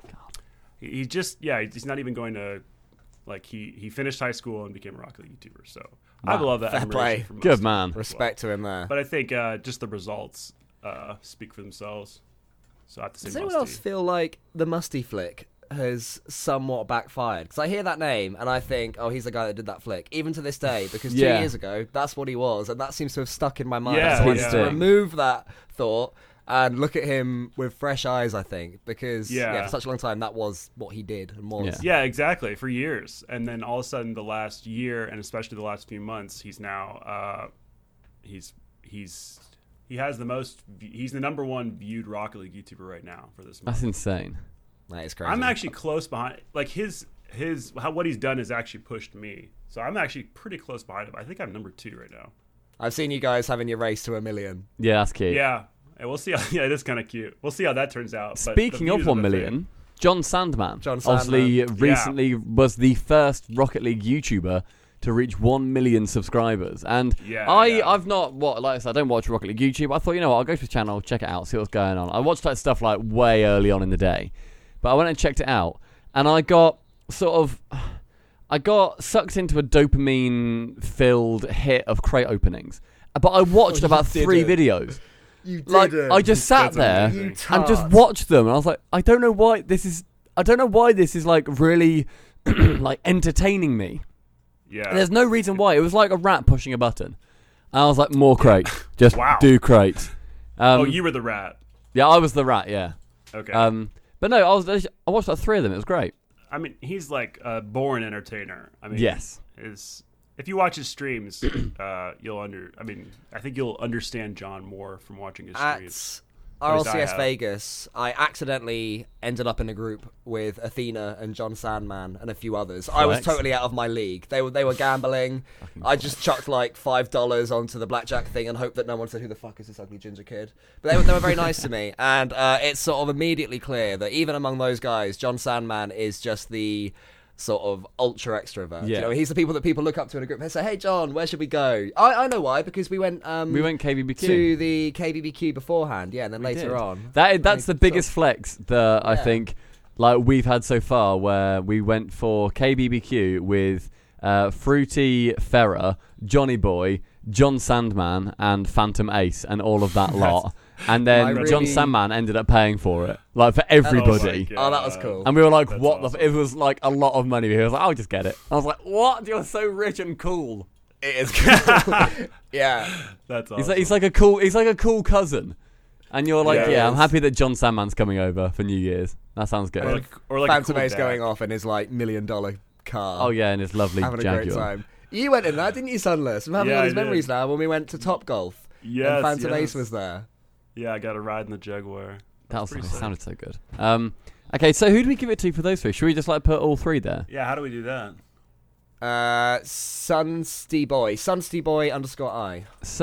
He, he just yeah, he's not even going to like he he finished high school and became a Rocket League YouTuber. So I Wow. love that. Fair admiration play. for Good Musty man. as well. Respect to him there. But I think uh, just the results uh, speak for themselves. So I have to say Does anyone Musty. else feel like the Musty flick has somewhat backfired? Because I hear that name and I think, oh, he's the guy that did that flick. Even to this day, because two Yeah. years ago, that's what he was, and that seems to have stuck in my mind. Yeah, so I yeah. need to remove that thought and look at him with fresh eyes, I think, because yeah. Yeah. for such a long time, that was what he did and was. Yeah. Yeah, exactly. For years, and then all of a sudden, the last year, and especially the last few months, he's now uh, he's he's he has the most. He's the number one viewed Rocket League YouTuber right now for this month. That's insane. That is crazy. I'm actually close behind. Like his his how what he's done has actually pushed me. So I'm actually pretty close behind him. I think I'm number two right now. I've seen you guys having your race to a million. Yeah, that's cute. Yeah, and we'll see. How, yeah, it is kind of cute. We'll see how that turns out. But Speaking the of views are one the million, thing. John Sandman, John obviously Sandman. recently was the first Rocket League YouTuber to reach one million subscribers. And Yeah, I, yeah. I've not, what, like I said, I don't watch Rocket League YouTube. I thought, you know what, I'll go to the channel, check it out, see what's going on. I watched that stuff like way early on in the day. But I went and checked it out, and I got sort of, I got sucked into a dopamine-filled hit of crate openings. But I watched Oh, you about three didn't. videos. You Like, I just sat That's there amazing. You and just tart. watched them, and I was like, I don't know why this is, I don't know why this is like really, like entertaining me. Yeah. There's no reason why. It was like a rat pushing a button. And I was like, more crate. Just Wow. do crate. Um, oh, you were the rat. yeah, I was the rat, yeah. Okay. Um, but no, I was. I watched like three of them. It was great. I mean, he's like a born entertainer. I mean, Yes. His, if you watch his streams, uh, you'll under. I mean, I think you'll understand John more from watching his streams. At R L C At least I S have. Vegas, I accidentally ended up in a group with Athena and John Sandman and a few others. I was Flex. totally out of my league. They were they were gambling. I just chucked like five dollars onto the blackjack thing and hoped that no one said, "Who the fuck is this ugly ginger kid?" But they were they were very nice to me, and uh, it's sort of immediately clear that even among those guys, John Sandman is just the sort of ultra extrovert. Yeah. You know, he's the people that people look up to in a group. They say, "Hey, John, where should we go?" I, I know why, because we went um, We went K B B Q. to the K B B Q beforehand, yeah, and then We later did. on. That that's the Sort of- biggest flex that I Yeah. think like we've had so far, where we went for K B B Q with uh, Fruity Ferrer, Johnny Boy, John Sandman, and Phantom Ace, and all of that lot. And then I John really- Sandman ended up paying for it, like for everybody. Oh, my Oh, that was God. cool. And we were like, That's what awesome. the? F-? It was like a lot of money. He was like, I'll just get it. I was like, what? You're so rich and cool. It is cool. Yeah. That's awesome. He's like, he's like a cool, he's like a cool cousin. And you're like, Yeah, yeah, he I'm is. happy that John Sandman's coming over for New Year's. That sounds good. or like, or like a Phantom cool Ace dad. going off in his like million dollar car. Oh yeah, and his lovely having a Jaguar. great time. You went in there, didn't you, Sunless? I'm having Yeah, all I these did. memories now when we went to Top Golf. Yes, and Phantom yes. Ace was there. Yeah, I got a ride in the Jaguar. That was, pretty that sick. sounded so good. Um, okay, so who do we give it to for those three? Should we just like put all three there? Yeah, how do we do that? Uh, Sunsty Boy. Sunsty Boy underscore I.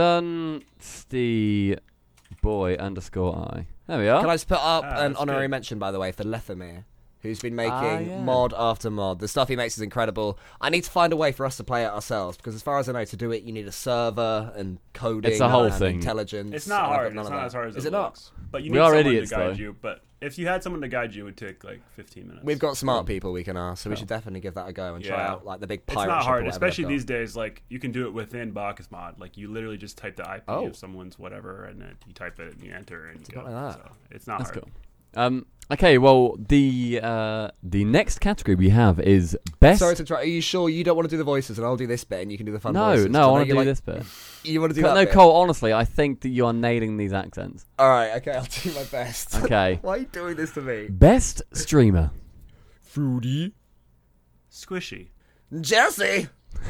Sunsty Boy underscore I. There we are. Can I just put up Ah, an that's honorary good. mention, by the way, for Lethamere, who's been making Ah, yeah. mod after mod. The stuff he makes is incredible. I need to find a way for us to play it ourselves, because as far as I know, to do it, you need a server and coding It's a whole and thing. intelligence. It's not and I've got hard. none It's of not that. as hard as Is it, it not? looks. But you We need are someone idiots, to guide though. you. But if you had someone to guide you, it would take like fifteen minutes. We've got smart people we can ask, so we should definitely give that a go and try Yeah. out like the big It's pirate not ship or hard, whatever especially they've these days. Like you can do it within Bacchus mod. Like you literally just type the I P Oh. of someone's whatever, and then you type it and you enter and you go. not like that. So it's not That's hard. cool. Um, okay, well the uh, the next category we have is best. Sorry to try. Are you sure you don't want to do the voices, and I'll do this bit, and you can do the fun no, voices? no, I know want to you do like- this bit. You want to do Co- that? no, bit? Cole. Honestly, I think that you are nailing these accents. All right, okay, I'll do my best. Okay. Why are you doing this to me? Best streamer. Fruity. Squishy. Jesse.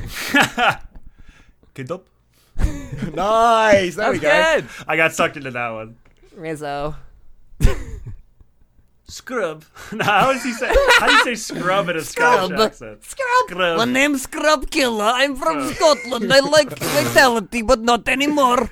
Kid up. Nice. There we go. That's good. I got sucked into that one. Rizzo. Scrub. No, how does he say? How do you say scrub in a Scottish Scrub. accent? Scrub. Scrub. My name's Scrub Killer. I'm from Scotland. I like vitality, but not anymore.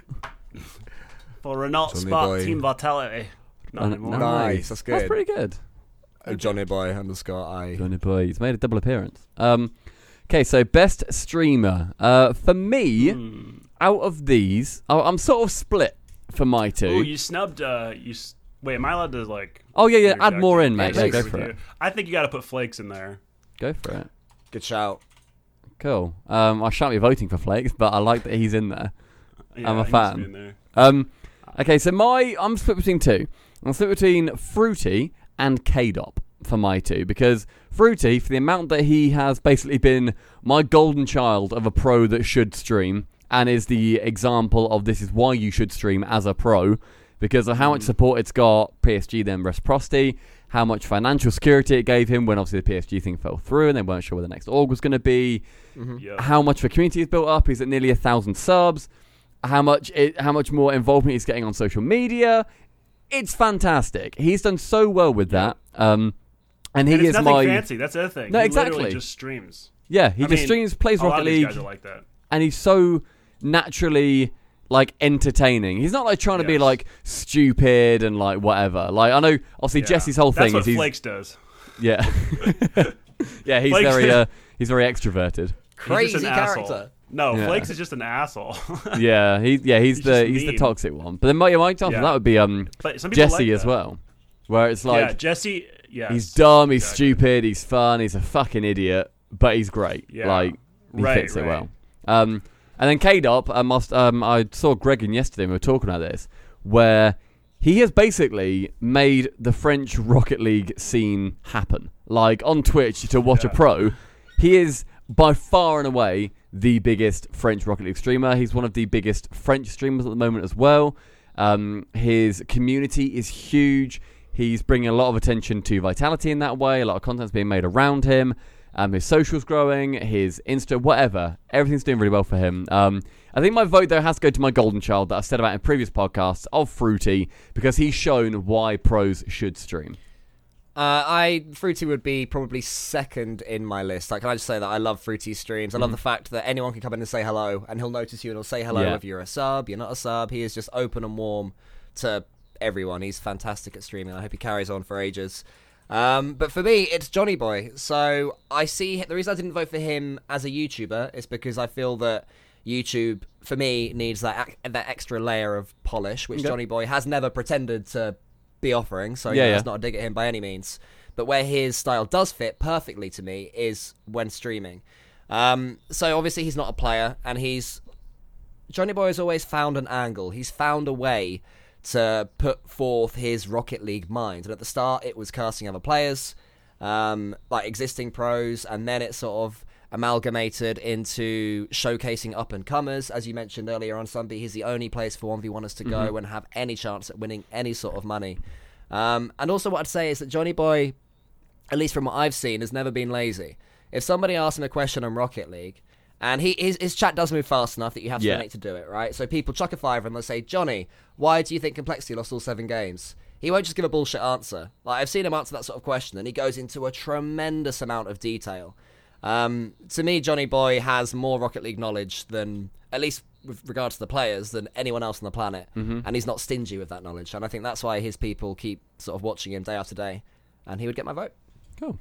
For Renault Johnny Spot boy. Team Vitality. Not Uh, anymore. Nice, that's good. That's pretty good. Oh, Johnny Boy underscore I. Johnny Boy. He's made a double appearance. Um, okay, so best streamer. Uh, for me, Hmm. out of these, I- I'm sort of split for my two. Ooh, you snubbed. Uh, you s- wait. Am I allowed to like? oh yeah, yeah. Add interject more here? in, mate. Yeah, Yeah, please. go With for you. it. I think you got to put Flakes in there. Go for it. Good shout. Cool. Um, I shan't be voting for Flakes, but I like that he's in there. Yeah, I'm a he must fan. be in there. Um, okay, so my I'm split between two. I'm split between Fruity and K-Dop for my two, because Fruity, for the amount that he has basically been my golden child of a pro that should stream, and is the example of this is why you should stream as a pro, because of how much support it's got, P S G then reciprocity, how much financial security it gave him when obviously the P S G thing fell through and they weren't sure where the next org was going to be, Yeah. how much of a community he's built up, he's at nearly a thousand subs, how much it, how much more involvement he's getting on social media. It's fantastic. He's done so well with that. Um, and he and it's is nothing my fancy. That's the other thing. No, he exactly. literally just streams. yeah. He I just mean, streams, plays A lot Rocket of these League, guys are like that. and he's so naturally like entertaining. He's not like trying to be Yes. like stupid and like whatever. Like I know, obviously Yeah. Jesse's whole That's thing what is he's Flakes does. yeah, yeah. He's Flakes- very uh, he's very extroverted. He's just Crazy an character. asshole. No, Yeah. Flakes is just an asshole. Yeah, he yeah he's, He's the just he's the mean. toxic one. But then my my example Yeah. of that would be um but some people Jesse like as that. well, where it's like yeah, Jesse. Yeah, he's dumb, he's exactly. stupid, he's fun, he's a fucking idiot, but he's great. Yeah. Like he Right, fits it right. well. Um, and then K-Dop, I must um I saw Greg in yesterday and we were talking about this, where he has basically made the French Rocket League scene happen. Like on Twitch to watch a Yeah. pro, he is by far and away the biggest French Rocket League streamer. He's one of the biggest French streamers at the moment as well. Um, his community is huge. He's bringing a lot of attention to Vitality in that way. A lot of content's being made around him. Um, his social's growing, his Insta, whatever. Everything's doing really well for him. Um, I think my vote, though, has to go to my golden child that I've said about in previous podcasts of Fruity, because he's shown why pros should stream. Uh, I Fruity would be probably second in my list. Like, can I just say that I love Fruity's streams. I love the fact that anyone can come in and say hello, and he'll notice you and he'll say hello Yeah. if you're a sub, you're not a sub. He is just open and warm to everyone. He's fantastic at streaming. I hope he carries on for ages. Um, but for me, it's Johnny Boy. So I see the reason I didn't vote for him as a YouTuber is because I feel that YouTube, for me, needs that ac- that extra layer of polish, which Okay. Johnny Boy has never pretended to be offering. So Yeah, you know, yeah. that's not a dig at him by any means. But where his style does fit perfectly to me is when streaming. Um, so obviously he's not a player, and he's Johnny Boy has always found an angle. He's found a way to put forth his Rocket League mind. And at the start, it was casting other players, um, like existing pros, and then it sort of amalgamated into showcasing up and comers. As you mentioned earlier on Sunday, he's the only place for one v one us to go and have any chance at winning any sort of money. Um, and also, what I'd say is that Johnny Boy, at least from what I've seen, has never been lazy. If somebody asks him a question on Rocket League, and he his, his chat does move fast enough that you have to Yeah. donate to do it, right? So people chuck a fiver and they'll say, Johnny, why do you think Complexity lost all seven games? He won't just give a bullshit answer. Like, I've seen him answer that sort of question, and he goes into a tremendous amount of detail. Um, to me, Johnny Boy has more Rocket League knowledge than, at least with regards to the players, than anyone else on the planet. Mm-hmm. And he's not stingy with that knowledge. And I think that's why his people keep sort of watching him day after day. And he would get my vote. Cool.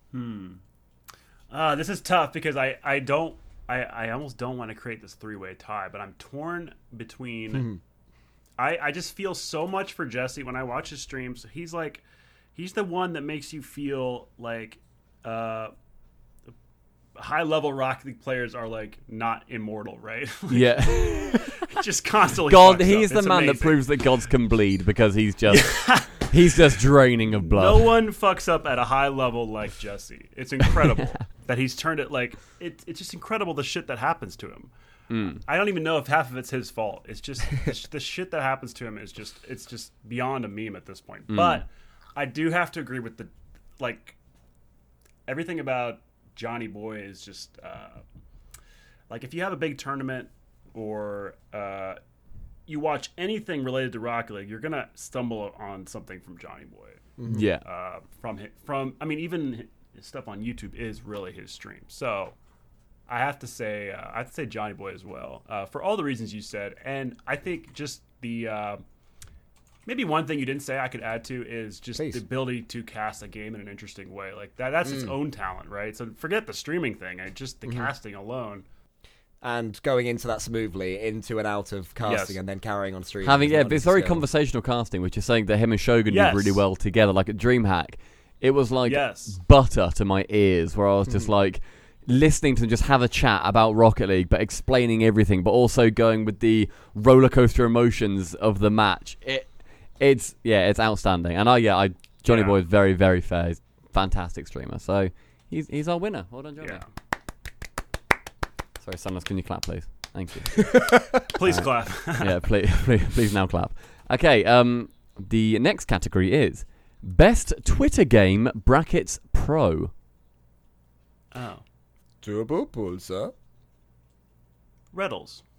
Uh, this is tough because I, I don't I, I almost don't want to create this three way tie, but I'm torn between. I I just feel so much for Jesse when I watch his streams. He's like, he's the one that makes you feel like, uh, high level Rocket League players are like not immortal, right? Like, Yeah. just constantly. God, fucks he's up. the It's man that amazing. proves that gods can bleed, because he's just he's just draining of blood. No one fucks up at a high level like Jesse. It's incredible that he's turned it like it, it's just incredible the shit that happens to him. Mm. I don't even know if half of it's his fault. It's just it's, the shit that happens to him is just it's just beyond a meme at this point. Mm. But I do have to agree with the like everything about Johnny Boy is just uh, like if you have a big tournament or uh, you watch anything related to Rocket League, you're gonna stumble on something from Johnny Boy. Yeah. Uh, from hi- from I mean, even his stuff on YouTube is really his stream. So I have to say, uh, I have to say Johnny Boy as well, uh, for all the reasons you said, and I think just the uh, maybe one thing you didn't say I could add to is just Please. the ability to cast a game in an interesting way. Like that, that's its own talent, right? So forget the streaming thing, and just the casting alone. And going into that smoothly, into and out of casting, Yes. and then carrying on stream. Having is yeah, one it's very skill. conversational casting, which is saying that him and Shogun Yes. did really well together, like at DreamHack. It was like Yes. butter to my ears, where I was just like listening to them just have a chat about Rocket League, but explaining everything, but also going with the roller coaster emotions of the match. It, it's yeah, it's outstanding. And I yeah, I Johnny Yeah. Boy is very very fair. He's a fantastic streamer, so he's he's our winner. Well done, Johnny. Yeah. Sorry, Sunless, can you clap, please? Thank you. Please clap. yeah, please, please, please now clap. Okay, um, the next category is Best Twitter Game brackets Pro. Oh, Turbo Pulsar. Riddles.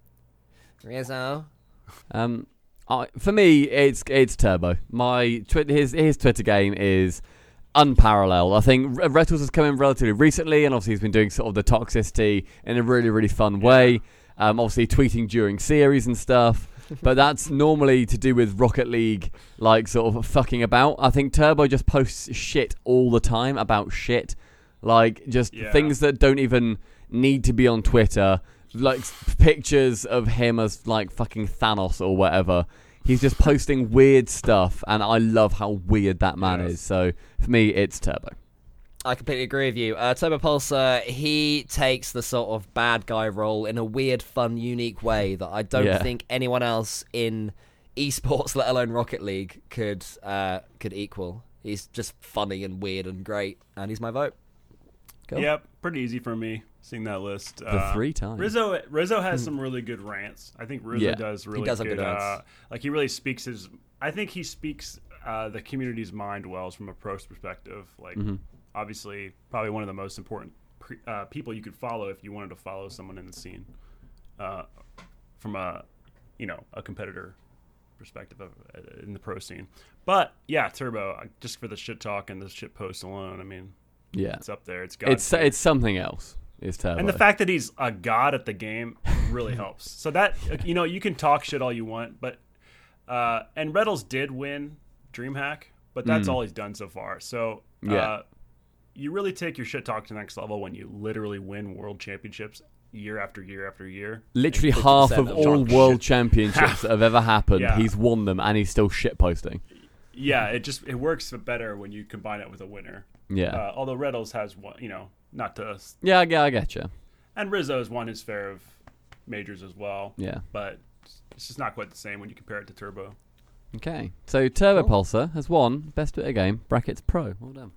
Rizzo. Um, I, for me, it's it's Turbo. My twi- his his Twitter game is unparalleled. I think R- Rettles has come in relatively recently, and obviously he's been doing sort of the toxicity in a really really fun way. Um, obviously tweeting during series and stuff. But that's normally to do with Rocket League, like, sort of fucking about. I think Turbo just posts shit all the time about shit. Like, just Yeah. things that don't even need to be on Twitter. Like, s- pictures of him as, like, fucking Thanos or whatever. He's just posting weird stuff, and I love how weird that man Yes. is. So, for me, it's Turbo. I completely agree with you. Uh, Turbo Pulsar, he takes the sort of bad guy role in a weird, fun, unique way that I don't Yeah. think anyone else in esports, let alone Rocket League, could uh, could equal. He's just funny and weird and great, and he's my vote. Cool. Yep, pretty easy for me seeing that list. The three times. Rizzo Rizzo has some really good rants. I think Rizzo Yeah. does really does have good. good rants. uh, like he really speaks his. I think he speaks uh, the community's mind well from a pro's perspective. Like Mm-hmm. obviously, probably one of the most important pre- uh, people you could follow if you wanted to follow someone in the scene, uh, from a you know a competitor perspective of uh, in the pro scene. But yeah, Turbo, uh, just for the shit talk and the shit post alone, I mean, Yeah. it's up there. It's God It's tier. it's something else. It's Turbo. And the fact that he's a god at the game really helps. So that, you know, you can talk shit all you want, but uh, and Reddles did win DreamHack, but that's all he's done so far. So uh, Yeah. you really take your shit talk to the next level when you literally win world championships year after year after year. Literally fifty half percent of of all talk world shit. championships that have ever happened, Yeah. he's won them, and he's still shit posting. Yeah, it just it works better when you combine it with a winner. Yeah, Uh, although Reddles has one, you know, not to, yeah, yeah, I get you. and Rizzo's won his fair of majors as well. Yeah. But it's just not quite the same when you compare it to Turbo. Okay, so Turbo Pulsar has won Best Twitter Game brackets Pro. Well done.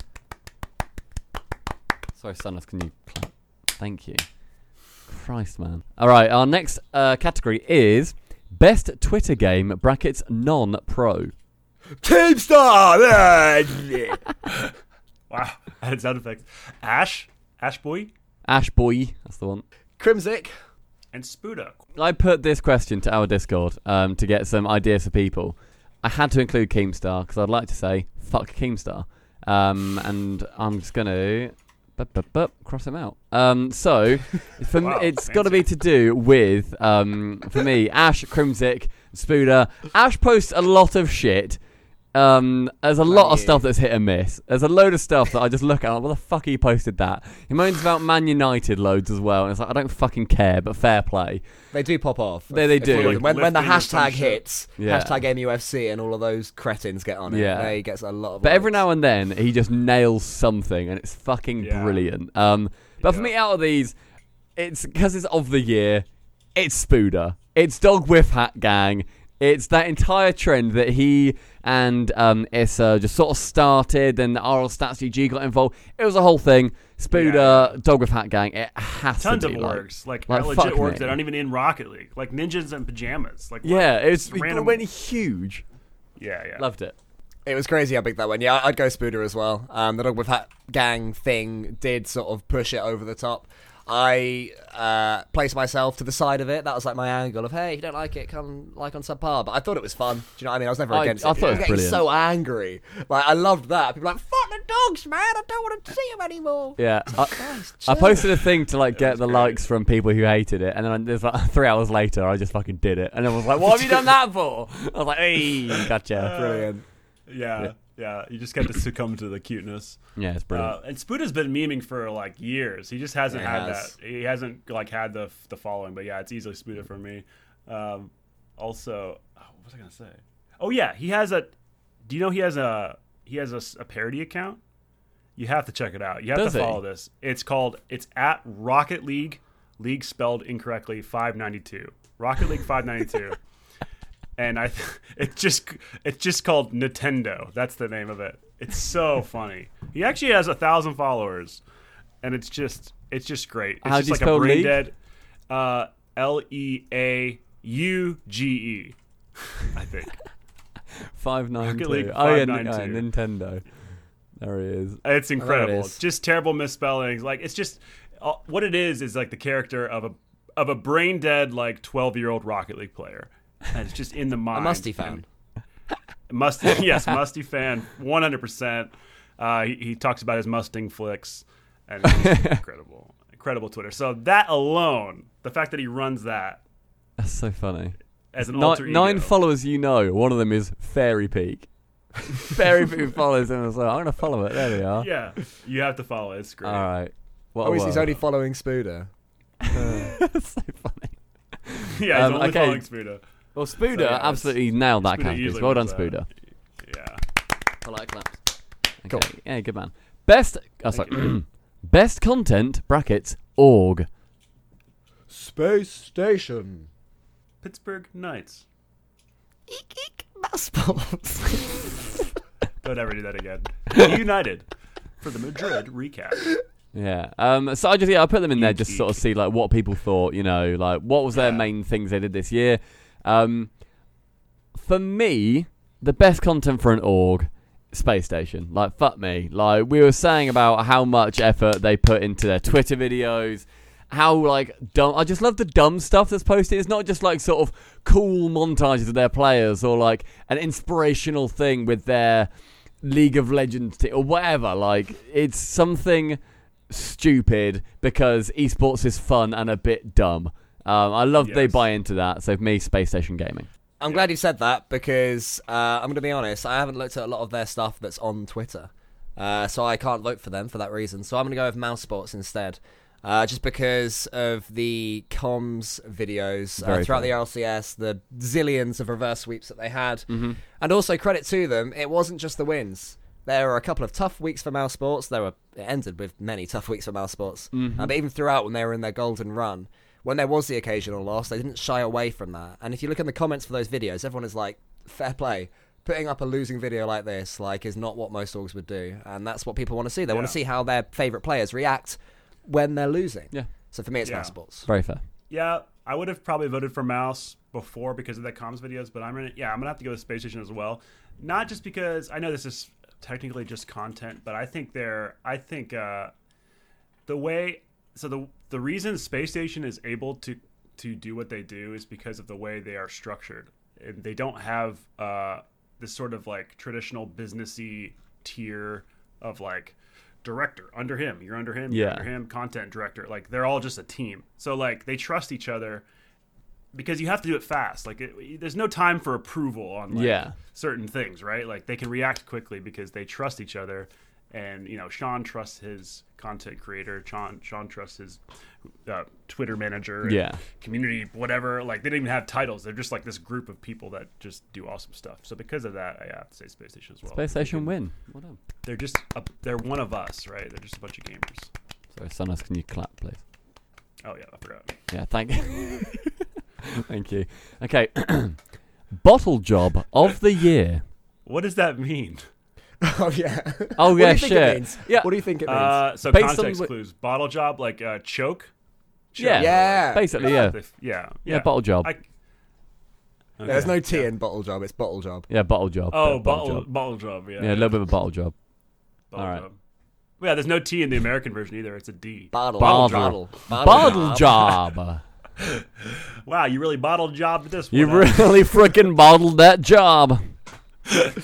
Sorry, Sunless, can you clap? Thank you. Christ, man. All right, our next uh, category is Best Twitter Game brackets Non-Pro. Keemstar! Wow, added sound effects. Ash, Ash Boy, Ash Boy, that's the one. Crimsic. and Spuda. I put this question to our Discord um, to get some ideas for people. I had to include Keemstar because I'd like to say fuck Keemstar, um, and I'm just gonna bup, bup, bup, cross him out. Um, so for Wow, me, it's fancy. got to be to do with um, for me Ash, Crimsic, Spuda. Ash posts a lot of shit. Um, there's a lot of you. stuff that's hit and miss. There's a load of stuff that I just look at, like, what the fuck he posted that? He moans about Man United loads as well, and it's like, I don't fucking care, but fair play. They do pop off. They- they If do. you look- Like when, when the lifting or some hashtag shit. hits, Yeah. hashtag M U F C, and all of those cretins get on it, Yeah. they gets a lot of But every likes. now and then, he just nails something, and it's fucking Yeah. brilliant. Um, but for Yeah. me, out of these, it's because it's of the year, it's Spuda. It's Dog Whiff Hat Gang. It's that entire trend that he and um, Issa just sort of started, and R L Stats G G got involved. It was a whole thing. Spuda, Yeah. Dog Whiff Hat Gang, it has Tons to of be like, orgs, like, like, legit fuck orgs me. that aren't even in Rocket League, like ninjas and pajamas. Like Yeah, what? it's, Just it random. went huge. Yeah, yeah. Loved it. It was crazy how big that went. Yeah, I'd go Spuda as well. Um, the Dog with Hat Gang thing did sort of push it over the top. I uh, placed myself to the side of it. That was like my angle of, hey, if you don't like it, come like on subpar. But I thought it was fun. Do you know what I mean? I was never I- against I it. thought it was Getting brilliant. so angry. Like, I loved that. People were like, fuck the dogs, man. I don't want to see them anymore. Yeah, I, Christ, I chill. posted a thing to like get was the great. likes from people who hated it, and then there's like three hours later, I just fucking did it, and I was like, "What have you done that for?" I was like, "Hey, gotcha." Brilliant. Yeah, Yeah. yeah. You just got to succumb to the cuteness. Yeah, it's brilliant. Uh, and Spuda's been memeing for like years. He just hasn't He had has. that. He hasn't like had the the following. But yeah, it's easily Spuda for me. Um, also, oh, what was I gonna say? Oh yeah, he has a. Do you know he has a he has a, s- a parody account? You have to check it out. You have Does to he? follow this. It's called. It's at Rocket League. League spelled incorrectly. five ninety-two. Rocket League five ninety-two. And I, it's just it's just called Nintendo. That's the name of it. It's so funny. He actually has a thousand followers, and it's just it's just great. It's How do just you like spell a brain League? dead. Uh, L E A U G E. I think Five nine Rocket League two. Oh yeah, five Ni- nine uh, two. Nintendo. There he is. it's incredible. is. Just terrible misspellings. Like it's just uh, what it is is like the character of a of a brain dead like twelve year old Rocket League player, and it's just in the A mind. Musty fan. Musty, yes, Musty fan, one hundred percent. Uh, he, he talks about his Mustang flicks, and it's just incredible, incredible Twitter. So that alone, the fact that he runs that That's so funny. as an Nine, alter ego, nine followers, you know. One of them is Fairy Peak. Fairy Peak follows him as well. I'm gonna follow it. There we are. yeah, you have to follow it. It's great. All right. What Oh, a he's he's world. only following Spuda. That's so funny. Yeah, he's Um, only okay. following Spuda. Well, Spuda So, yeah, it's- absolutely nailed that Spuda category. easily Well done, wins that. Spuda. Yeah. Polite claps. Okay. Cool. Yeah, good man. Best. Oh, sorry. Best content brackets org. Space Station. Pittsburgh Knights. Eek, eek, mouse balls. Don't ever do that again. United for the Madrid recap. Yeah. Um. So I just yeah I put them in there Eek, just to sort of eek. see like what people thought. You know, like what was their Yeah. main things they did this year. Um. For me, the best content for an org, Space Station. Like fuck me. Like we were saying about how much effort they put into their Twitter videos. How like dumb. I just love the dumb stuff that's posted. It's not just like sort of cool montages of their players or like an inspirational thing with their League of Legends t- or whatever. Like it's something stupid because esports is fun and a bit dumb. Um, I love they Yes. buy into that. So for me, Space Station Gaming. I'm glad you said that because uh, I'm going to be honest. I haven't looked at a lot of their stuff that's on Twitter, uh, so I can't vote for them for that reason. So I'm going to go with Mouse Sports instead, uh, just because of the comms videos uh, Very throughout fair. the L C S, the zillions of reverse sweeps that they had, Mm-hmm. and also credit to them, it wasn't just the wins. There were a couple of tough weeks for Mouse Sports. There were it ended with many tough weeks for Mouse Sports, Mhm. uh, but even throughout when they were in their golden run. When there was the occasional loss, they didn't shy away from that. And if you look in the comments for those videos, everyone is like, fair play. Putting up a losing video like this like is not what most orgs would do. And that's what people want to see. They want Yeah. to see how their favourite players react when they're losing. Yeah. So for me, it's Yeah. Mouse Sports. Very fair. Yeah, I would have probably voted for Mouse before because of the comms videos, but I'm gonna yeah I'm gonna have to go with Space Station as well. Not just because I know this is technically just content, but I think they're I think uh, the way so the the reason Space Station is able to to do what they do is because of the way they are structured. And they don't have uh, this sort of like traditional businessy tier of like director under him, you're under him, you're Yeah. under him, content director. Like they're all just a team. So like they trust each other because you have to do it fast. Like it, there's no time for approval on like Yeah. certain things, right? Like they can react quickly because they trust each other. And you know, Sean trusts his content creator. Sean Sean trusts his uh, Twitter manager. And Yeah. community, whatever. Like they don't even have titles. They're just like this group of people that just do awesome stuff. So because of that, I have to say Space Station as well. Space Station win. Well done. They're just a, they're one of us, right? They're just a bunch of gamers. So, Sonos, can you clap, please? Oh yeah, I forgot. Yeah, thank you. Thank you. Okay. Bottle job of the year. What does that mean? Oh, yeah. Oh, What yeah, do you think shit. it means? Yeah. What do you think it means? Uh, so Based on context what- clues. Bottle job, like uh, choke. Choke. Yeah. Yeah. Basically, yeah. If- yeah. Yeah, bottle job. I, Yeah, There's Okay. no T Yeah. in bottle job. It's bottle job. Yeah, bottle job. Oh, Bit- bottle job. bottle job. Yeah. Yeah, a little bit of a bottle job. Bottle All right. job. Well, yeah, there's no T in the American version either. It's a D. Bottle. Bottle. Bottle. Bottle job. Wow, you really bottled job this one. You huh? really freaking bottled that job. That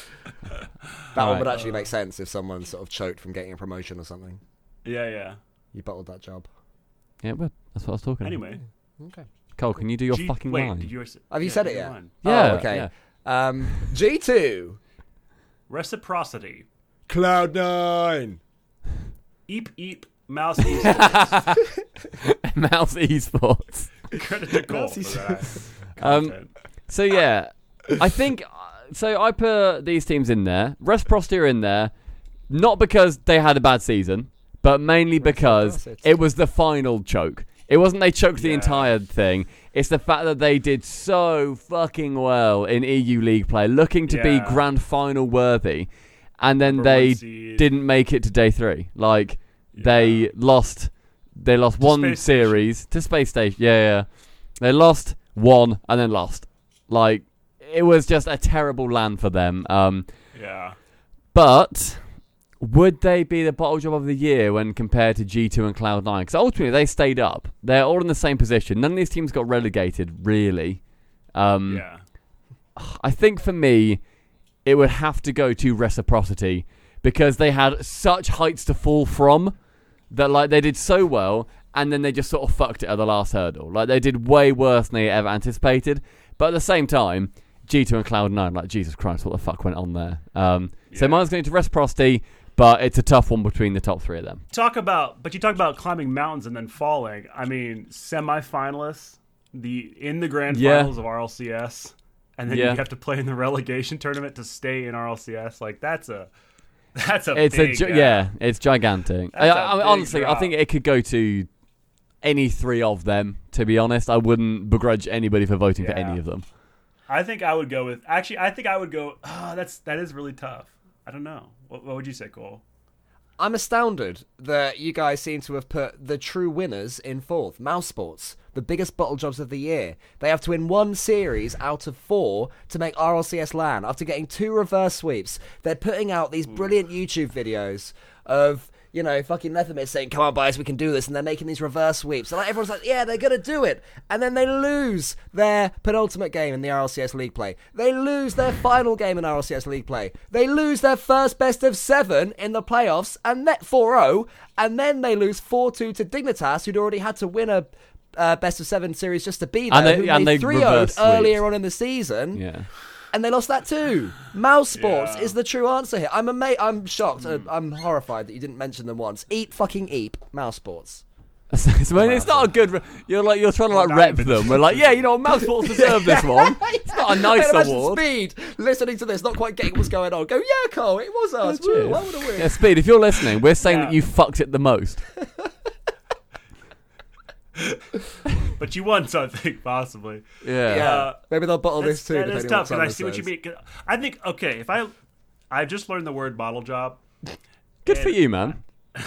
one Alright. would actually make sense if someone sort of choked from getting a promotion or something. Yeah, yeah. You bottled that job. Yeah, but that's what I was talking about. Anyway. Okay. Cole, can you do your G- fucking wait, line? Did you, Have you yeah, said it your yet? line. Yeah, Oh, okay. yeah. Um, G two. Reciprocity. Cloud nine. Eep, eep, mouse, esports. Mouse esports. Credit to Cole Mouse for esports. that. Um, content. So yeah, I think so. I put these teams in there. Reciprocity are in there, not because they had a bad season, but mainly because Reciprocity. it was the final choke. It wasn't they choked the Yeah. entire thing. It's the fact that they did so fucking well in E U League play, looking to be Yeah. grand final worthy, and then Number they one seed. didn't make it to day three. Like they Yeah. lost, they lost To one Space series to Space Station. Yeah, yeah, they lost one and then lost. Like it was just a terrible land for them. Um, Yeah. but would they be the bottle job of the year when compared to G two and Cloud nine? Because ultimately they stayed up. They're all in the same position. None of these teams got relegated, really. Um, Yeah. I think for me, it would have to go to Reciprocity because they had such heights to fall from that like they did so well and then they just sort of fucked it at the last hurdle. Like they did way worse than they ever anticipated. But at the same time, G two and Cloud nine, like Jesus Christ, what the fuck went on there? Um, So Yeah. mine's going to Reciprocity, but it's a tough one between the top three of them. Talk about, but you talk about climbing mountains and then falling. I mean, semifinalists, the in the grand Yeah. finals of R L C S, and then Yeah. you have to play in the relegation tournament to stay in R L C S. Like that's a, that's a. It's big, a gi- uh, yeah, it's gigantic. I, That's a I, I mean, big honestly, I drop. think it could go to any three of them. To be honest, I wouldn't begrudge anybody for voting for Yeah. any of them. I think I would go with. Actually, I think I would go. Oh, that's that is really tough. I don't know. What, what would you say, Cole? I'm astounded that you guys seem to have put the true winners in fourth. Mouse Sports, the biggest bottle jobs of the year. They have to win one series out of four to make R L C S land after getting two reverse sweeps. They're putting out these brilliant YouTube videos of, you know, fucking Letterman saying, come on, boys, we can do this. And they're making these reverse sweeps. And like, everyone's like, yeah, they're going to do it. And then they lose their penultimate game in the R L C S League play. They lose their final game in R L C S League play. They lose their first best of seven in the playoffs and net four oh. And then they lose four two to Dignitas, who'd already had to win a uh, best of seven series just to be there. And they- who and they they three oh'd reverse earlier sweeped. on in the season. Yeah. And they lost that too. Mouse Sports Yeah. is the true answer here. I'm ama- I'm shocked. uh, I'm horrified that you didn't mention them once. Eat fucking eep. Mouse Sports. So, I mean, it's not a good. Re- you're like you're trying to like Not rep even- them. We're like, yeah, you know, Mouse Sports deserve this one. It's not a nice And imagine award. Speed listening to this, not quite getting what's going on. Go, yeah, Cole, it was us. Yeah, Woo, cheers. why would I win? Yeah, Speed. If you're listening, we're saying Yeah. that you fucked it the most. But you won something, possibly. Yeah. Yeah, Uh, maybe they'll bottle That's, this too. that is depending tough on because I what see what you Sanders mean. 'Cause I think okay, if I, I just learned the word bottle job, Good for and- you, man.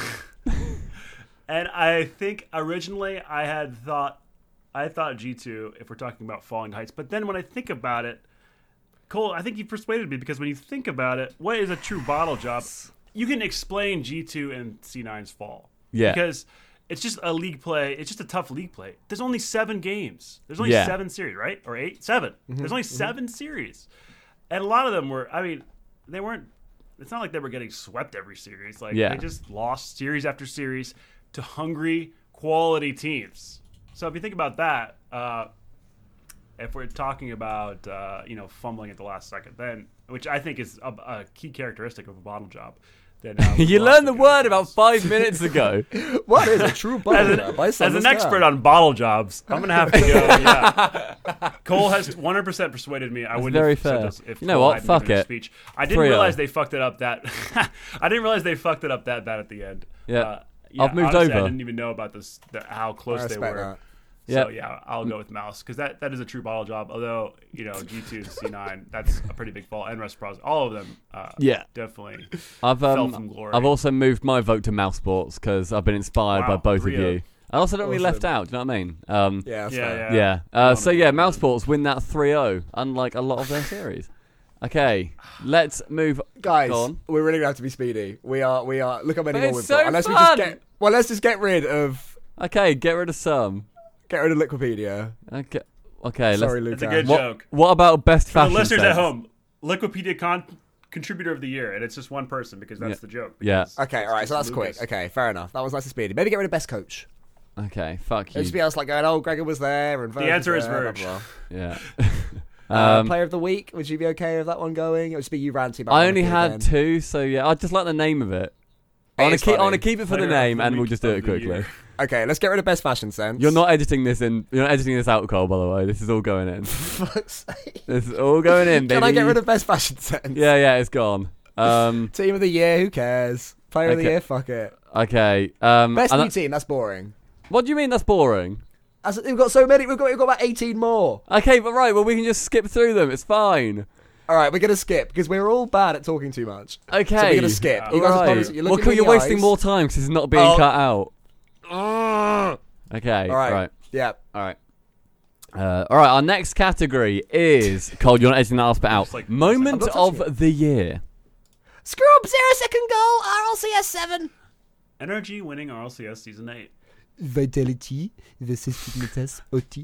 and I think originally I had thought, I thought G two if we're talking about falling heights, but then when I think about it, Cole, I think you persuaded me because when you think about it, what is a true bottle job? You can explain G two and C nine's fall. Yeah. Because it's just a league play. It's just a tough league play. There's only seven games. There's only Yeah. seven series, right? Or eight? Seven. Mm-hmm. There's only seven series. And a lot of them were, I mean, they weren't, it's not like they were getting swept every series. Like, Yeah. they just lost series after series to hungry, quality teams. So if you think about that, uh, if we're talking about, uh, you know, fumbling at the last second, then, which I think is a, a key characteristic of a bottle job. Then, uh, You lots learned the of word good about things. five minutes ago. What is a true As bottle an, job? I as said an this expert down. on bottle jobs, I'm gonna have to go. Yeah, Cole has one hundred percent persuaded me. I wouldn't very have said fair. this if You know Cole what? hadn't Fuck given his it. Speech. I didn't three oh. realize they fucked it up that. I didn't realize they fucked it up that bad at the end. Yeah. Uh, yeah, I've moved honestly, I over. didn't even know about this. The, how close I they respect were. that. So Yep. yeah, I'll go with Mouse because that, that is a true bottle job. Although you know G two to C nine, that's a pretty big fall, and Reciprocity, all of them. Uh, Yeah. definitely. I've Fell um, from glory. I've also moved my vote to Mouse Sports because I've been inspired by Wow, both three of oh. you. I also don't want to be left Awesome. out. Do you know what I mean? Um, Yeah, that's Yeah, fair. yeah. yeah. Uh, Um, so yeah, Mouse Sports win that three oh, unlike a lot of their series. Okay, let's move. Guys, Go on. we're really gonna have to be speedy. We are. We are. Look how many But more it's we've so got. Unless we fun. just get. Well, let's just get rid of. Okay, get rid of some. Get rid of Liquipedia. Okay, okay. Sorry, let's, It's a Lucas. good what, joke. what about best For the fashion listeners sense? at home, Liquipedia con- contributor of the year, and it's just one person because that's Yeah. the joke. Yeah. because Okay, it's all right. just So that's Lucas. quick. Okay, fair enough. That was nice and speedy. Maybe get rid of best coach. Okay, fuck It'd you. just be us like going, oh, Gregor was there, and Verge The answer was is there, blah, Verge. blah, Yeah. blah. Uh, um, player of the week. Would you be okay with that one going? It would just be you ranting about. I only Monaco had again. two, so yeah, I just like the name of it. I It want is to keep. I funny. want to keep it for the Player of name, the and we'll week just do of it the quickly. year. Okay, let's get rid of best fashion sense. You're not editing this in. You're not editing this out, Cole. By the way, this is all going in. Fuck's sake. This is all going in, baby. Can I get rid of best fashion sense? Yeah, yeah, it's gone. Um, Team of the year. Who cares? Player of the Okay. year. Fuck it. okay. Um, Best and new that- team. That's boring. what do you mean that's boring? As, we've got so many. We've got. We've got about eighteen more. Okay, but right. Well, we can just skip through them. It's fine. All right, we're gonna skip because we're all bad at talking too much. Okay. So we're gonna skip. You guys are Right. promising. You're well, looking cool, me you're in the wasting eyes. more time because it's not being Oh. cut out. Mm. Okay. All right. Right. Yeah. All right. Uh, all right. Our next category is Cole. You're not editing that last bit out. Just like- Moment I'm not touching of the year. Scrub, zero second goal, R L C S seven. N R G winning R L C S Season eight. Vitality versus Dignitas O T.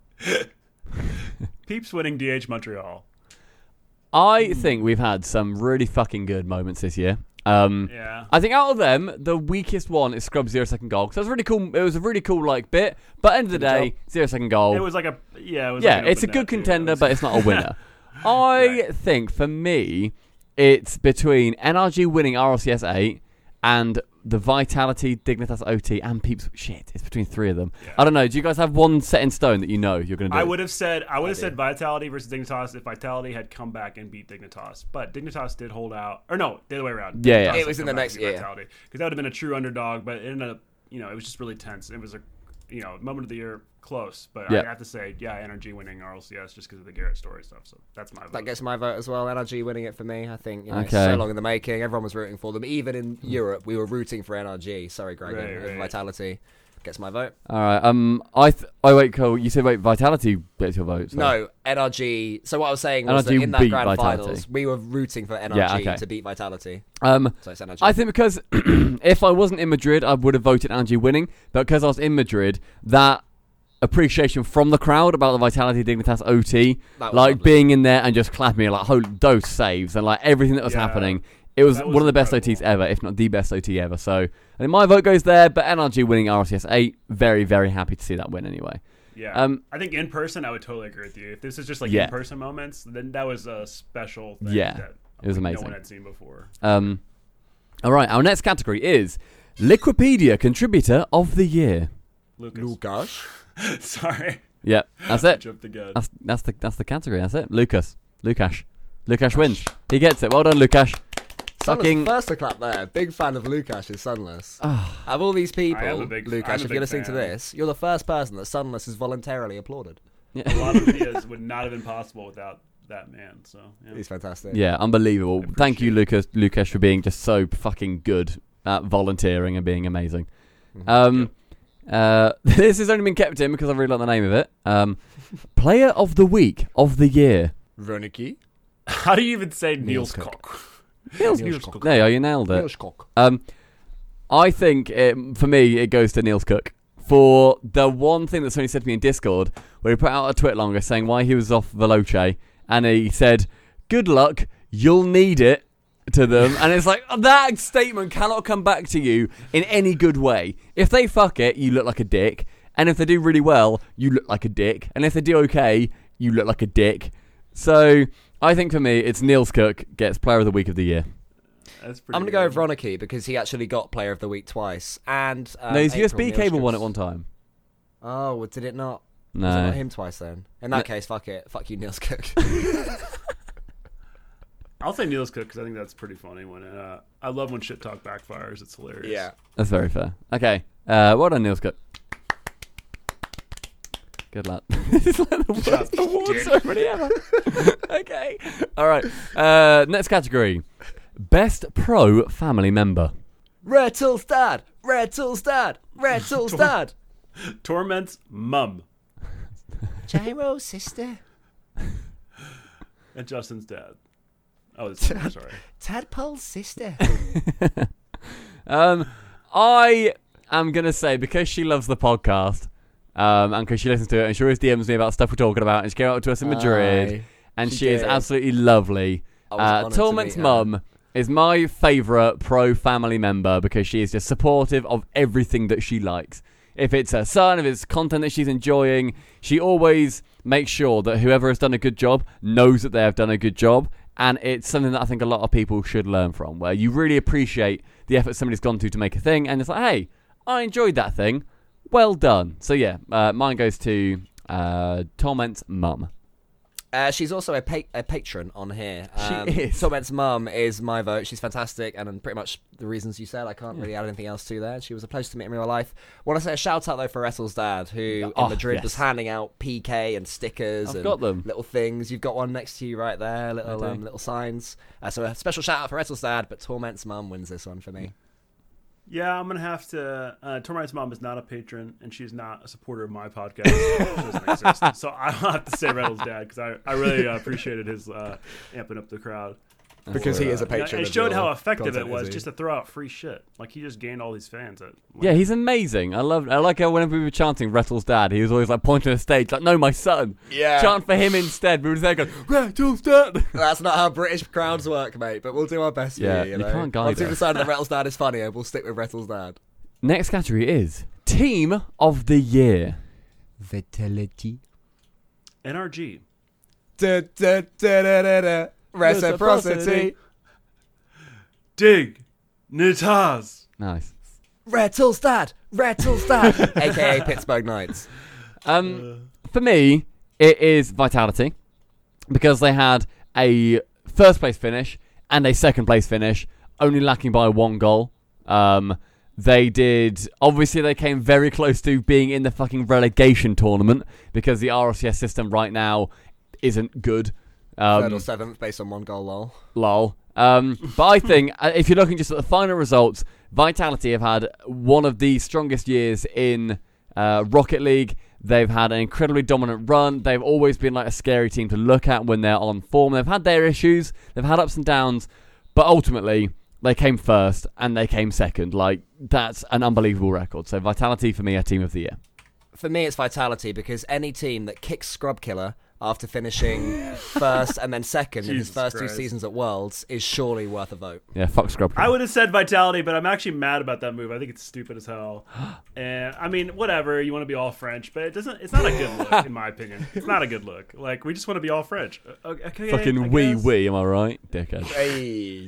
Peeps winning D H Montreal. I think we've had some really fucking good moments this year. Um, Yeah. I think out of them, the weakest one is Scrub's zero second goal. So it was really cool. It was a really cool like bit. But end of the Good day, job. zero second goal. It was like a yeah. It was yeah, like an it's a open good net, too. contender, It was- but it's not a winner. I Right. think for me, it's between N R G winning R L C S eight and the Vitality, Dignitas O T, and Peeps. Shit, it's between three of them. Yeah. I don't know. Do you guys have one set in stone that you know you're going to do? I would have said I would have do. said Vitality versus Dignitas if Vitality had come back and beat Dignitas, but Dignitas did hold out, or no, the other way around. Yeah, Dignitas yeah. had It was in come the back next and beat year. Vitality because that would have been a true underdog, but it ended up, you know, it was just really tense. It was a, you know, moment of the year close, but Yeah. I have to say, yeah, N R G winning R L C S just because of the Garrett story stuff. So that's my vote. That gets my vote as well. N R G winning it for me. I think you know, it's Okay. so long in the making. Everyone was rooting for them. Even in Europe, we were rooting for N R G. Sorry, Greg. Right, over right. Vitality gets my vote. All right. Um. I. Th- oh wait, Cole. You said wait. Vitality gets your vote. So. No, N R G. So what I was saying was N R G that in that beat grand Vitality. finals, we were rooting for N R G Yeah, okay. to beat Vitality. Um. So it's N R G. I think because if I wasn't in Madrid, I would have voted N R G winning. But because I was in Madrid, that appreciation from the crowd about the Vitality Dignitas O T, That was like lovely. being in there and just clapping, like whole, those saves and like everything that was Yeah. happening. It was, That one was of the best incredible. O Ts ever, if not the best O T ever. So I think my vote goes there. But N R G winning R L C S eight, very very happy to see that win anyway. Yeah, Um, I think in person, I would totally agree with you. If this is just like Yeah. in person moments, then that was a special thing Yeah, that it was no amazing. one had seen before. Um, all right, our next category is Liquipedia Contributor of the Year. Lucas, Lukash. sorry, Yeah, that's it. jumped again. That's that's the that's the category. That's it. Lucas, Lukash, Lukash wins. He gets it. Well done, Lukash. Sunless Fucking- first to clap there. Big fan of Lukash is Sunless. Ah. Of all these people, I am a big- I'm Lukash, a if big you're listening to fan. this, you're the first person that Sunless has voluntarily applauded. A lot of videos would not have been possible without that man. So yeah. He's fantastic. Yeah, unbelievable. I Thank you, appreciate Lucas, Lukash, for being just so fucking good at volunteering and being amazing. Mhm. Um, uh, this has only been kept in because I really like the name of it. Um, Player of the Week of the Year. Roniki. How do you even say Niels Niels Cook. Cook? Niels Niels Cook. Cook. There you, are, you nailed it. Cook. Um, I think it, for me it goes to Niels Cook for the one thing that Sony said to me in Discord, where he put out a tweet longer saying why he was off Veloce, and he said, "Good luck, you'll need it." To them, and it's like that statement cannot come back to you in any good way. If they fuck it, you look like a dick, and if they do really well, you look like a dick, and if they do okay, you look like a dick. So I think for me, it's Niels Cook gets Player of the Week of the Year. That's pretty. I'm going to go with good. Roniki because he actually got Player of the Week twice. And um, no, his April U S B Niels cable Cook's- won it one time. Oh, well, did it not? Was it No, not him twice then? In that No. case, fuck it. Fuck you, Niels Cook. I'll say Niels Cook because I think that's pretty funny. When uh, I love when shit talk backfires. It's hilarious. yeah. that's very fair. Okay, uh, well done, Niels Cook. Good luck. This is like the worst job, award dick. ceremony ever. Okay, all right. Uh, next category: Best Pro Family Member. Rattle's dad. Rattle's dad. Rattle's dad. Torment's mum Gyro's sister. and Justin's dad. Oh, it's sorry. Tadpole's sister. um, I am gonna say because she loves the podcast, um, and because she listens to it, and she always D Ms me about stuff we're talking about, and she came up to us in Madrid, Aye, and she she is did. absolutely lovely. I was Uh, honoured to Torment's meet her. mum is my favourite pro family member because she is just supportive of everything that she likes. If it's her son, if it's content that she's enjoying, she always makes sure that whoever has done a good job knows that they have done a good job. And it's something that I think a lot of people should learn from, where you really appreciate the effort somebody's gone to to make a thing, and it's like, hey, I enjoyed that thing. Well done. So yeah, uh, mine goes to uh, Torment's mum. Uh, she's also a, pa- a patron on here. Um, She is. Torment's mum is my vote. She's fantastic, and, and pretty much the reasons you said. I can't really add anything else to there. She was a pleasure to meet in real life. Want to say a shout out though for Rettel's dad, who Oh, in Madrid yes. was handing out P K and stickers I've and got them. little things. You've got one next to you right there, little do. um, little signs. Uh, so a special shout out for Rettel's dad, but Torment's mum wins this one for me. Yeah, I'm gonna have to. Uh, Torment's mom is not a patron, and she's not a supporter of my podcast. She doesn't exist. So I'll have to say Reynolds' dad because I, I really uh, appreciated his uh, amping up the crowd. Because he Uh, is a you know, patron. It of showed your how effective content, it was is he? just to throw out free shit. Like he just gained all these fans. At, like, Yeah, he's amazing. I love. I like how whenever we were chanting Rettel's dad, he was always like pointing to the stage, like, "No, my son." Yeah. Chant for him instead. We were there going, "Rettel's dad." That's not how British crowds work, mate. But we'll do our best for Yeah, you. you You, know? can't guide Once we've us. decided that Rettel's dad is funnier, we'll stick with Rettel's dad. Next category is Team of the Year. Vitality. N R G. Da, da, da, da, da, da. Reciprocity. Dig. Nitaz. Nice. Rettel's dad. Rettel's dad. A K A Pittsburgh Knights. Um, for me, it is Vitality because they had a first place finish and a second place finish, only lacking by one goal. Um, they did. Obviously, they came very close to being in the fucking relegation tournament because the R O C S system right now isn't good. Um, Third or seventh based on one goal, lol. Lol. Um, but I think uh, if you're looking just at the final results, Vitality have had one of the strongest years in uh, Rocket League. They've had an incredibly dominant run. They've always been like a scary team to look at when they're on form. They've had their issues. They've had ups and downs. But ultimately, they came first and they came second. Like, that's an unbelievable record. So Vitality, for me, are Team of the Year. For me, it's Vitality because any team that kicks Scrub Killer after finishing first and then second in his Jesus first Christ. two seasons at Worlds is surely worth a vote. Yeah, fuck Scrub. I would have said Vitality, but I'm actually mad about that move. I think it's stupid as hell. And I mean, whatever. You want to be all French, but it doesn't. It's not a good look, in my opinion. It's not a good look. Like we just want to be all French. Uh, Okay, I Fucking wee guess. wee, am I right? Dickhead. Hey.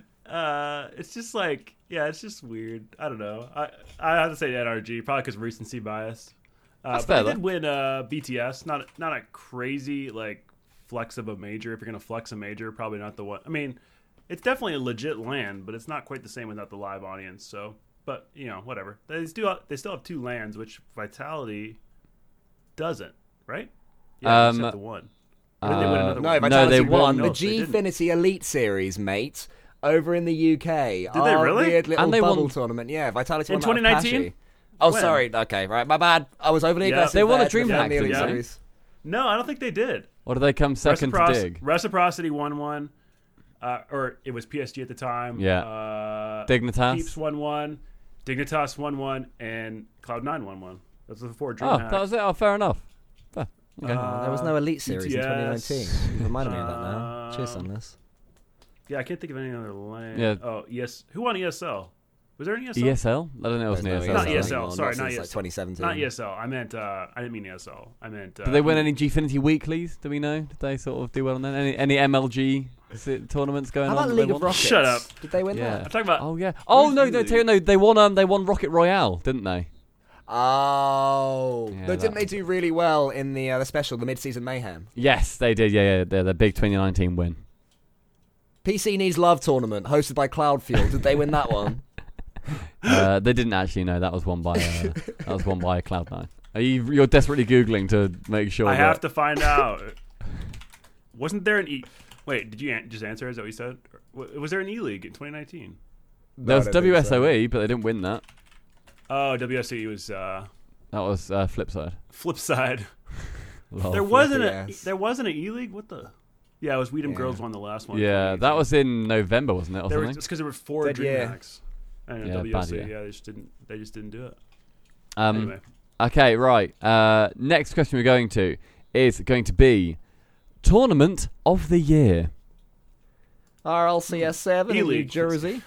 Uh, it's just like, yeah, it's just weird. I don't know. I I have to say N R G probably because recency bias. Uh, That's but fair, they did though. win uh, B T S. Not not a crazy like flex of a major. If you're gonna flex a major, probably not the one. I mean, it's definitely a legit land, but it's not quite the same without the live audience. So, but you know, whatever. They still they still have two lands, which Vitality doesn't, right? Yeah, Um, except the one. Or did they win uh, another No, one? Vitality they won won. the No, they G didn't. Finity Elite Series, mate, over in the U K. Did they Our really? Weird little And they bubble won- tournament. Yeah, Vitality In won that twenty nineteen? Apache. Oh, When? sorry. Okay, right. My bad. I was overly Yeah. aggressive. They won a there to defend DreamHack, the Elite didn't they? Series. No, I don't think they did. Or do they come second Recipros- to Dig? Reciprocity won one, uh, or it was P S G at the time. Yeah. Uh, Dignitas? Peeps won one, Dignitas won one, and Cloud Nine won one. Those are the four Oh, DreamHack. that was it. Oh, fair enough. Fair. Okay. Uh, There was no Elite Series B T S, in twenty nineteen. You reminded me of that now. Cheers um, on this. Yeah, I can't think of any other lane. Yeah. Oh, yes. Who won E S L? Was there an E S L? E S L? I don't know. It was an E There's S no L. Not E S L, anymore, sorry, not not since E S L. like twenty seventeen. Not E S L. I meant. Uh, I didn't mean E S L. I meant. Uh, Did they win any Gfinity weeklies? Do we know? Did they sort of do well on that? Any any M L G si- tournaments going How on? about that they League of won? Rockets? Shut up. Did they win Yeah. I'm that? talking about. Oh yeah. Oh Who's no, the no, league? tell you, no. They won. Um, they won Rocket Royale, didn't they? Oh. Yeah, no, didn't that- they do really well in the uh, the special, the mid-season mayhem? Yes, they did. Yeah, yeah. They're the big twenty nineteen win. P C Needs Love tournament hosted by Cloudfield. Did they win that one? Uh, they didn't actually know that was won by uh, that was won by Cloud Nine. Are you you're desperately googling to make sure? I that, have to find out. Wasn't there an E? Wait, did you an- just answer? Is that what you said? W- Was there an E League in twenty nineteen? There was No, I don't think W S O E, so. but they didn't win that. Oh, W S E was uh, That was uh, flip side. flip side. Lol. There wasn't a yes. there wasn't an E League. What the? Yeah, it was We Dem Yeah. Girls won the last one. Yeah, that was in November, wasn't it, or There was, something? it's because there were four Dead year. DreamHacks. And Yeah, W bad S C, year. yeah, they just didn't. They just didn't do it. Um, Anyway, Okay, right. Uh, next question we're going to is going to be Tournament of the Year. R L C S seven in New E-League. Jersey.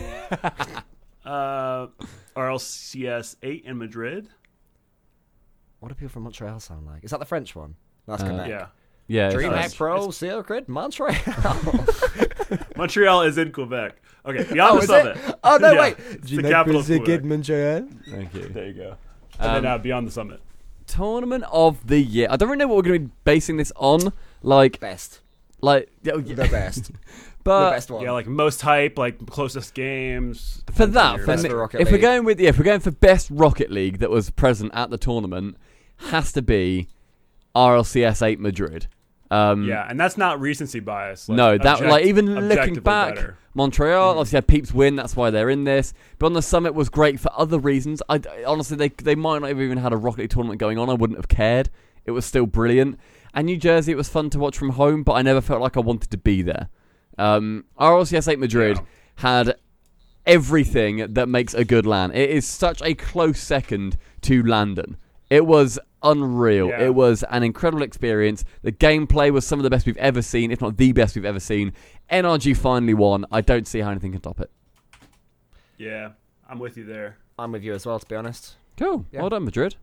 uh, R L C S eight in Madrid. What do people from Montreal sound like? Is that the French one? That's Uh, Quebec. Yeah, Yeah, it's- DreamHack it's- Pro it's- Secret Montreal. Montreal is in Quebec. Okay, beyond Oh, the is summit. it? Oh no, Yeah, wait. it's the capital of Quebec. Montreal. Thank you. There you go. And Um, then uh, beyond the summit. Tournament of the Year. I don't really know what we're going to be basing this on. Like, Best. like, oh, yeah. The best. but the best one. Yeah, like most hype, like closest games. for that, for Best me, for Rocket if we're League. going with yeah, if we're going for best Rocket League that was present at the tournament, has to be R L C S eight Madrid. Um, Yeah, and that's not recency bias. Like, no, that object- like even looking objectively back, better. Montreal Mm. obviously had Peeps win. That's why they're in this. But on the summit was great for other reasons. I honestly they they might not have even had a Rocket League tournament going on. I wouldn't have cared. It was still brilliant. And New Jersey, it was fun to watch from home, but I never felt like I wanted to be there. Um, R L C S eight Madrid Yeah. had everything that makes a good LAN. It is such a close second to Landon. It was unreal. Yeah. It was an incredible experience. The gameplay was some of the best we've ever seen, if not the best we've ever seen. N R G finally won. I don't see how anything can top it. Yeah, I'm with you there. I'm with you as well, to be honest. Cool. Yeah. Well done, Madrid.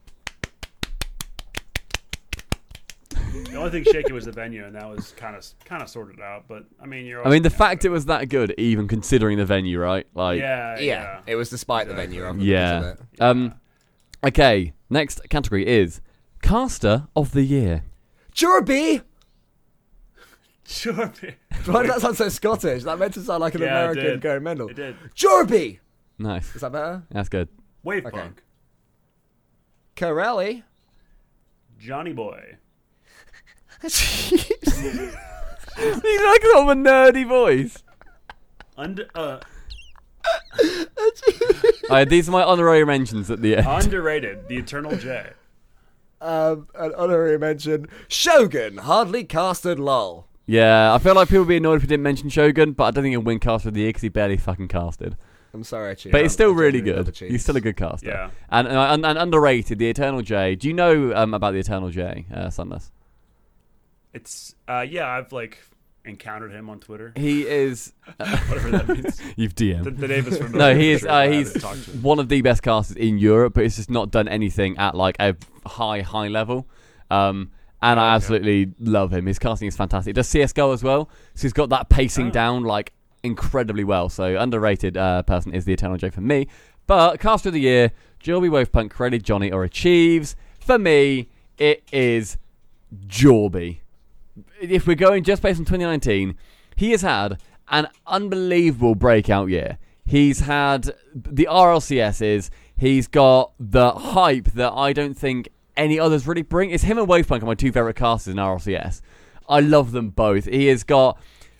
The only thing shaky was the venue, and that was kind of kind of sorted out. But I mean, you're. I mean, the always- fact it was that good, even considering the venue, right? Like, Yeah, Yeah, yeah. it was despite the Exactly. venue. rather than yeah. because of it. Um, okay, next category is Caster of the Year. Jurby! Sure. Why did that sound so Scottish? That meant to sound like an Yeah, it American did. going mental. It did. Jurby! Nice. Is that better? That's good. Wave Okay. Punk. Corelli. Johnny Boy. He's like sort of a nerdy voice. Under, uh, Alright, these are my honorary mentions at the end. underrated. The Eternal J. Um, an honorary mention. Shogun, hardly casted lol. Yeah, I feel like people would be annoyed if we didn't mention Shogun, but I don't think he'll win Caster of the Year because he barely fucking casted. I'm sorry, Chief. But he's still I really genuinely love good. the Chiefs. He's still a good caster. Yeah. And, and, and underrated, the Eternal J. Do you know um, about the Eternal J, uh, Sunless? It's uh yeah, I've like encountered him on Twitter. He is. Whatever that means. You've The, D M'd. the name is familiar. No, he for is. sure, Uh, but I he's haven't talked to him. one of the best casters in Europe, but he's just not done anything at like a high, high level. Um, and I Okay. absolutely love him. His casting is fantastic. He does C S G O as well, so he's got that pacing Oh. down like incredibly well. So underrated uh, person is the Eternal J for me. But caster of the year, Jorby, Wavepunk, Credit, Johnny, or Achieves. For me, it is Jorby. If we're going just based on twenty nineteen, he has had an unbelievable breakout year. He's had the R L C Ss. He's got the hype that I don't think any others really bring. It's him and Wavepunk are my two favourite casters in R L C S. I love them both. He has got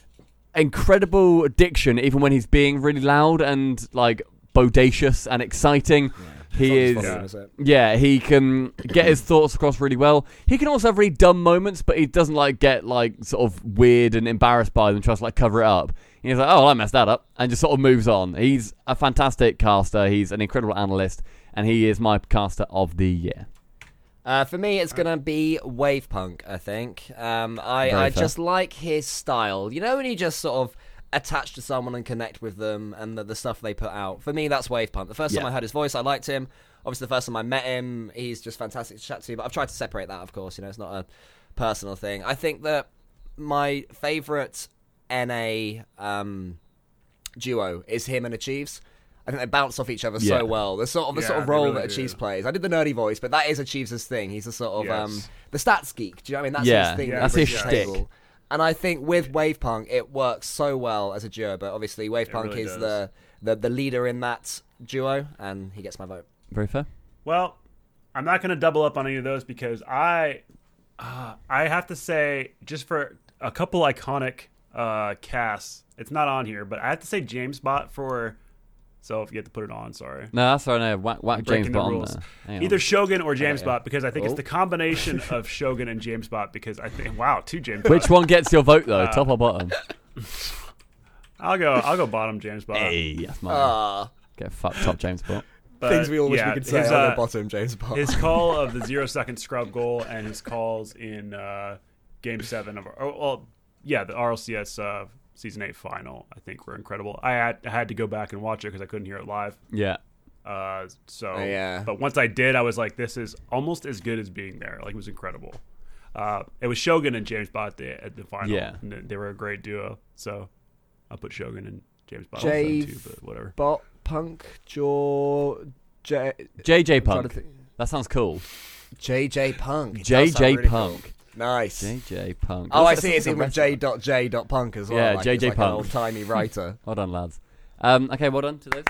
incredible diction even when he's being really loud and like bodacious and exciting. He Not is, just Yeah. volume, is it? yeah, he can get his thoughts across really well. He can also have really dumb moments, but he doesn't like get like sort of weird and embarrassed by them, tries to like cover it up. He's like, oh, I messed that up, and just sort of moves on. He's a fantastic caster. He's an incredible analyst, and he is my caster of the year. Uh, for me, it's gonna be Wavepunk. I think. Um, I Very I fair. just like his style. You know, when you just sort of attach to someone and connect with them and the, the stuff they put out. For me, that's Wavepunk. The first time Yeah. I heard his voice, I liked him. Obviously, the first time I met him, he's just fantastic to chat to. But I've tried to separate that, of course. You know, it's not a personal thing. I think that my favourite N A um, duo is him and Achieves. I think they bounce off each other Yeah. so well. The sort of the Yeah, sort of they role really that do. Achieves plays. I did the nerdy voice, but that is Achieves' thing. He's the sort of um, Yes. the stats geek. Do you know what I mean? That's Yeah, his thing. yeah, that he that's brings his to the shtick. table. And I think with Wavepunk, it works so well as a duo. But obviously, Wavepunk really is does. the, the the leader in that duo, and he gets my vote. Very fair. Well, I'm not going to double up on any of those because I, uh, I have to say, just for a couple iconic uh, casts, it's not on here, but I have to say James Bot for So if you have to put it on, sorry. No, that's right. No, whack, whack James Breaking the Bond. rules. There. Hang on. Either Shogun or James Okay. Bot, because I think Oh. it's the combination of Shogun and James Bot. Because I think, wow, two James Bot. Which one gets your vote though, Uh, top or bottom? I'll go. I'll go bottom James Bot. Hey, that's mine. Ah, Get fucked, top James Bond. But, things we all wish yeah, we could say. His, I'll uh, go bottom, James Bond. his call of the zero second scrub goal and his calls in uh, Game Seven of, oh, well, yeah, the R L C S uh, Season Eight final, I think were incredible. I had I had to go back and watch it because I couldn't hear it live. Yeah. Uh, so, Oh, yeah. but once I did, I was like, this is almost as good as being there. Like, it was incredible. Uh, it was Shogun and James Bot at the, at the final. Yeah. And they- they were a great duo. So, I'll put Shogun and James Bot Jave- also too, but whatever. Bot, Punk, Jaw, J, J J I'm trying to Punk. think. That sounds cool. J J Punk. It does J sound J really Punk. cool. Nice. J J Punk. Oh, I That's- see. that's It's a even with wrestler. J dot J dot Punk as well. Yeah, like, J J it's like Punk. an old timey writer. Well done, lads. Um, okay, well done to those.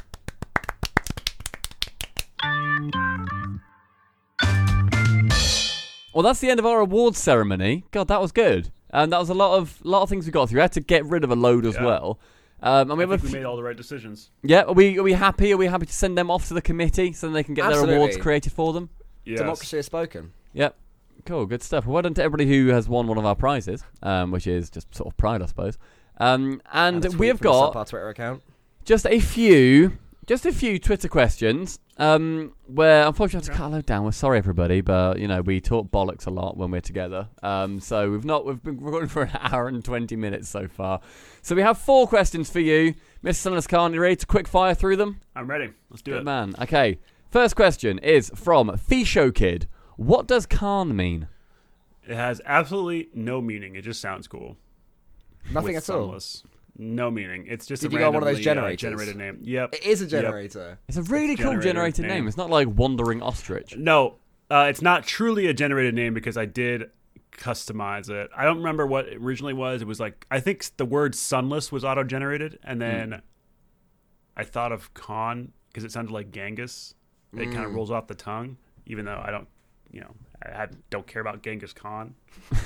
Well, that's the end of our awards ceremony. God, that was good. And that was a lot of lot of things we got through. We had to get rid of a load as Yeah. well. Um, and we I have a think we f- made all the right decisions. yeah. Are we are we happy? Are we happy to send them off to the committee so then they can get their Absolutely. awards created for them? Yes. Democracy has spoken. Yep. Cool, good stuff. Well done to everybody who has won one of our prizes, um, which is just sort of pride, I suppose. Um, and a tweet we have from us up got our Twitter account. just a few, just a few Twitter questions. Um, where unfortunately I have to Okay. cut a load down. We're sorry, everybody, but you know we talk bollocks a lot when we're together. Um, so we've not we've been recording for an hour and twenty minutes so far. So we have four questions for you, Mister Sunless Khan. You ready to quick fire through them? I'm ready. Let's do Good it. man. Okay. First question is from Fisho Kid. What does Khan mean? It has absolutely no meaning. It just sounds cool. Nothing With at all. Sunless. No meaning. It's just Did a you go on one of those randomly, uh, generators? generated name. Yep. It is a Yep. generator. It's a really cool generated generated name. name. It's not like Wandering Ostrich. No, uh, it's not truly a generated name because I did customize it. I don't remember what it originally was. It was like, I think the word sunless was auto generated, and then Mm. I thought of Khan because it sounded like Genghis. It kind Mm. of rolls off the tongue, even though I don't, you know, I, I don't care about Genghis Khan.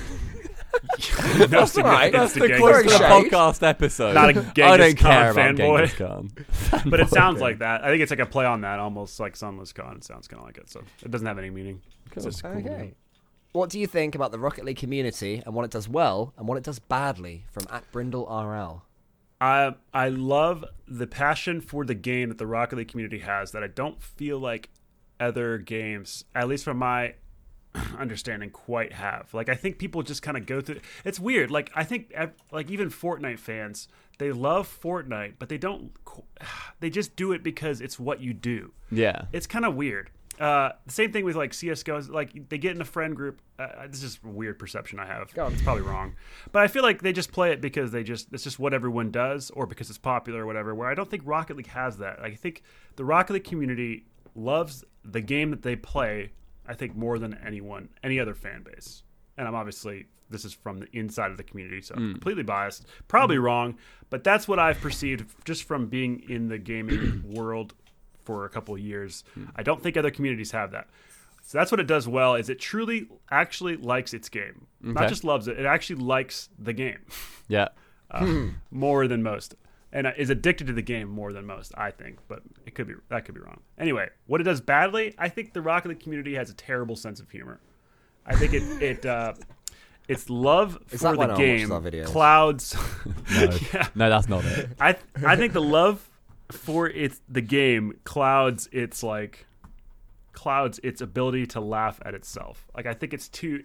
no That's all right. significance That's to the Genghis quick It's a Khan. shade. podcast episode. Not a I Genghis don't Khan care about fanboy. Genghis Khan. But it sounds Okay. like that. I think it's like a play on that, almost like Sunless Khan. It sounds kind of like it, so it doesn't have any meaning. It's just a cool Okay. name. What do you think about the Rocket League community and what it does well and what it does badly from at Brindle R L? I I love the passion for the game that the Rocket League community has that I don't feel like other games, at least from my understanding, quite have. Like I think people just kind of go through. It's weird. Like I think ev- like even Fortnite fans, they love Fortnite, but they don't. qu- They just do it because it's what you do. Yeah. It's kind of weird. Uh, the same thing with like C S G O. Like they get in a friend group. Uh, this is just a weird perception I have. Go on. It's probably wrong, but I feel like they just play it because they just it's just what everyone does, or because it's popular or whatever. Where I don't think Rocket League has that. I think the Rocket League community loves the game that they play. I think more than anyone, any other fan base. And I'm obviously this is from the inside of the community, so I'm completely biased, probably wrong, but that's what I've perceived just from being in the gaming world for a couple of years. I don't think other communities have that. So that's what it does well is it truly actually likes its game. Okay. Not just loves it, it actually likes the game Yeah. uh, more than most. And uh, is addicted to the game more than most, I think, but it could be that could be wrong. Anyway, what it does badly, I think the Rocket League community has a terrible sense of humor. I think it it uh, its love Is for that why the no one watches game our videos? clouds. No. Yeah. No, that's not it. I I think the love for its the game clouds its like clouds its ability to laugh at itself. Like I think it's too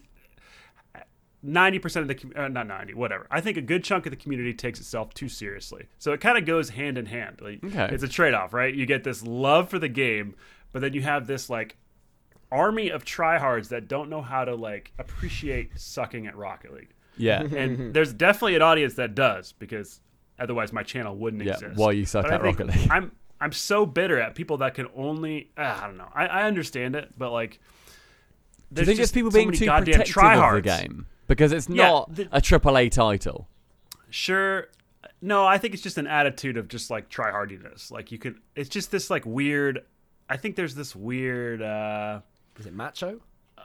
ninety percent of the com- uh, not ninety, whatever. I think a good chunk of the community takes itself too seriously. So it kind of goes hand in hand. Like Okay. it's a trade-off, right? You get this love for the game, but then you have this like army of tryhards that don't know how to like appreciate sucking at Rocket League. Yeah. And there's definitely an audience that does because otherwise my channel wouldn't Yeah, exist. why you suck But I at think Rocket League. I'm I'm so bitter at people that can only uh, I don't know. I, I understand it, but like Do you there's think it's just people so being many too goddamn protective tryhards. of the game? Because it's Yeah, not the- a triple A title. Sure. No, I think it's just an attitude of just like tryhardiness. Like you could it's just this like weird I think there's this weird uh Is it macho?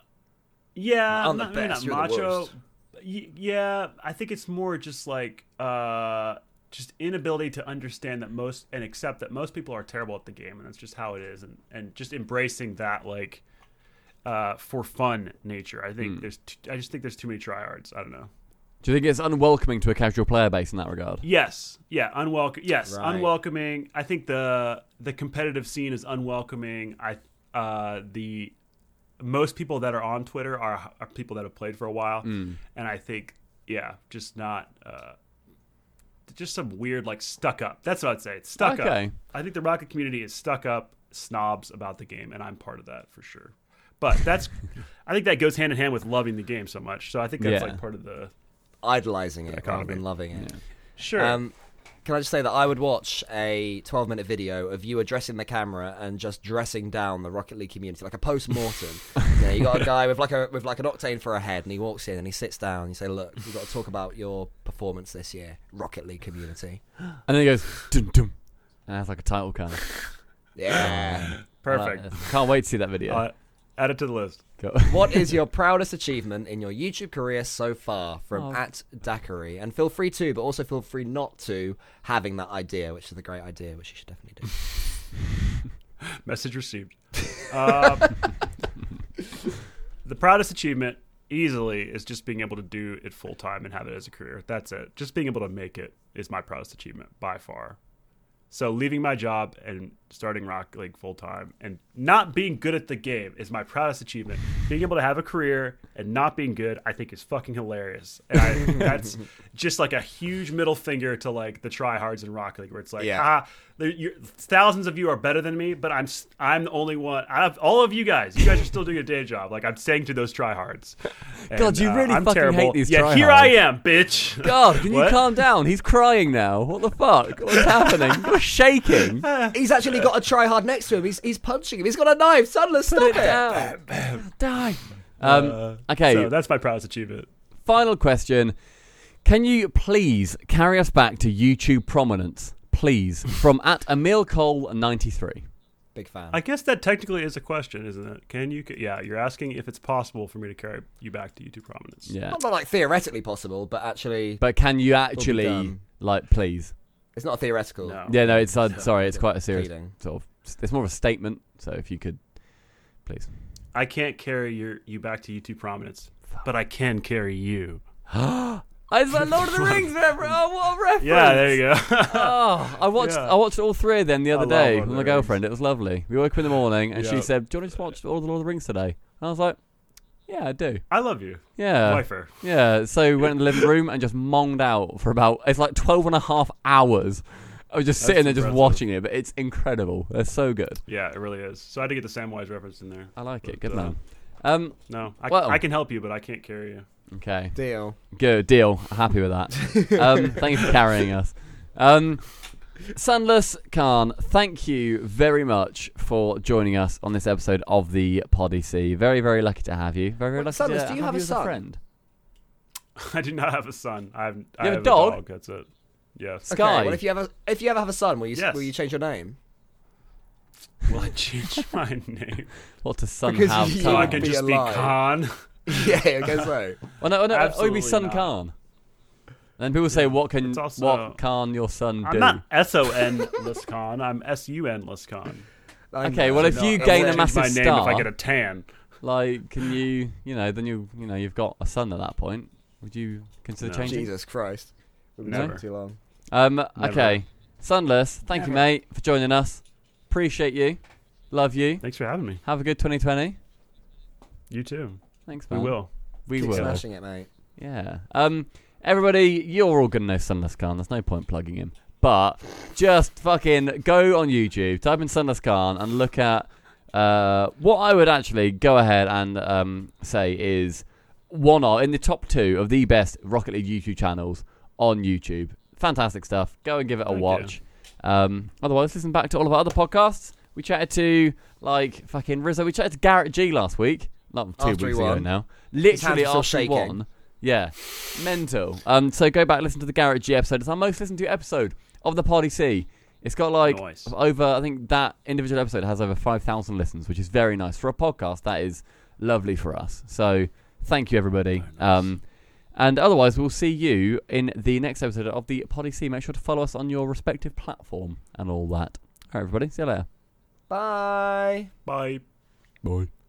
yeah, I'm the not, maybe best, not you're the macho. worst. Y- yeah, I think it's more just like uh just inability to understand that most and accept that most people are terrible at the game, and that's just how it is, and and just embracing that like uh, for fun nature. I think Mm. there's t- I just think there's too many tryhards. I don't know. Do you think it's unwelcoming to a casual player base in that regard? Yes, yeah, unwelcome. Yes, Right. unwelcoming. I think the the competitive scene is unwelcoming. I uh, the most people that are on Twitter are, are people that have played for a while, Mm. and I think yeah, just not uh, just some weird like stuck up. That's what I'd say. It's stuck Okay. up. I think the Rocket community is stuck up snobs about the game, and I'm part of that for sure. But that's I think that goes hand in hand with loving the game so much. So I think that's Yeah. like part of the Idolizing it rather Economy. than loving it. sure. Um, can I just say that I would watch a twelve minute video of you addressing the camera and just dressing down the Rocket League community like a post mortem. You know, you got a guy with like a with like an octane for a head, and he walks in and he sits down. And you say, "Look, we've got to talk about your performance this year, Rocket League community." And then he goes, dum dum, and that's like a title card. Yeah. Perfect. I like this. Can't wait to see that video. Uh, add it to the list. Go. What is your proudest achievement in your YouTube career so far? From Oh. at Daiquiri. And feel free to, but also feel free not to, having that idea, which is a great idea, which you should definitely do. Message received. Uh, the proudest achievement, easily, is just being able to do it full time and have it as a career. That's it. Just being able to make it is my proudest achievement by far. So leaving my job and starting Rocket League full time and not being good at the game is my proudest achievement. Being able to have a career and not being good, I think, is fucking hilarious. And I, that's just like a huge middle finger to like the tryhards in Rocket League, where it's like, Yeah. ah, there, you're, thousands of you are better than me, but I'm s- I'm the only one. Out of all of you guys, you guys are still doing a day job. Like I'm saying to those tryhards. And, God, you uh, really I'm fucking terrible. hate these Yeah, here I tryhards. am, bitch. God, can you What? calm down? He's crying now. What the fuck? What's happening? You're shaking. He's actually got a tryhard next to him. He's he's punching him. He's got a knife. Sunless, stop Put it. it down. Die. Um, Uh, okay, So that's my proudest achievement. final question. Can you please carry us back to YouTube prominence? Please. From at Emil Cole ninety-three. Big fan. I guess that technically is a question, isn't it? Can you? Yeah, you're asking if it's possible for me to carry you back to YouTube prominence. Yeah. Not, not like theoretically possible, but actually, But can you actually, done. like, please? it's not theoretical. No. Yeah, no, it's, uh, sorry, it's quite a serious Pleading. sort of, it's more of a statement, so if you could, please. I can't carry your you back to YouTube prominence, but I can carry you. It's like Lord of the Rings reference. Oh, what a reference! Yeah, there you go. Oh, I watched Yeah. I watched all three of them the I other love day Lord of with the my girlfriend. It was lovely. We woke up in the morning and she Yeah. said, "Do you want to just watch all the Lord of the Rings today?" And I was like, "Yeah, I do." I love you, Yeah, wifer. yeah. So we went in the living room and just monged out for about it's like twelve and a half hours. I was just That's sitting there just impressive. watching it, but it's incredible. They're so good. Yeah, it really is. So I had to get the Samwise reference in there. I like it. But, Good uh, man. Um, No, I, Well- I can help you, but I can't carry you. okay. Deal. Good deal. Happy with that. Um, thank you for carrying us. Um, Sunless Khan, thank you very much for joining us on this episode of the Podyssey. Very, very lucky to have you. Very, very Wait, lucky Sunless, to do you have a you as son? friend. I do not have a son. I have. I have a have dog? That's it. Yes. Sky. Okay, well, if you ever if you ever have a son, will you Yes. will you change your name? Will I change my name? What does Sun Because have? you- So I would can be just alive. be Khan. yeah, I guess so. Oh no, oh, no, oh, you'd be Absolutely Sun not. Khan. And then people say, "What can It's also- what can your son do?" I'm not S O N less Khan. I'm S U N less Khan. I Okay, know. well, if No, you I gain will a change massive my name star, if I get a tan. like, can you, you know, then you, you know, you've got a son at that point. Would you consider No. changing? Jesus Christ, we've been Never. talking too long. Um, Never. okay, Sunless, thank you, Never. mate, for joining us. Appreciate you. Love you. Thanks for having me. Have a good twenty twenty. You too. Thanks, We man. will. We Keep will. smashing it, mate. Yeah. Um, everybody, you're all gonna know Sunless Khan. There's no point plugging him. But just fucking go on YouTube, type in Sunless Khan, and look at uh, what I would actually go ahead and um, say is one of in the top two of the best Rocket League YouTube channels on YouTube. Fantastic stuff. Go and give it a Thank watch. Um, otherwise, listen back to all of our other podcasts. We chatted to like fucking Rizzo. We chatted to Garrett G last week. Not two After he weeks ago won. now. His Literally hands were after he still won. Yeah, mental. Um, so go back and listen to the Garrett G episode. It's our most listened to episode of the Podyssey. It's got like Nice. over. I think that individual episode has over five thousand listens, which is very nice for a podcast. That is lovely for us. So thank you, everybody. Very nice. Um, And otherwise, we'll see you in the next episode of the Podyssey. Make sure to follow us on your respective platform and all that. All right, everybody. See you later. Bye. Bye. Bye.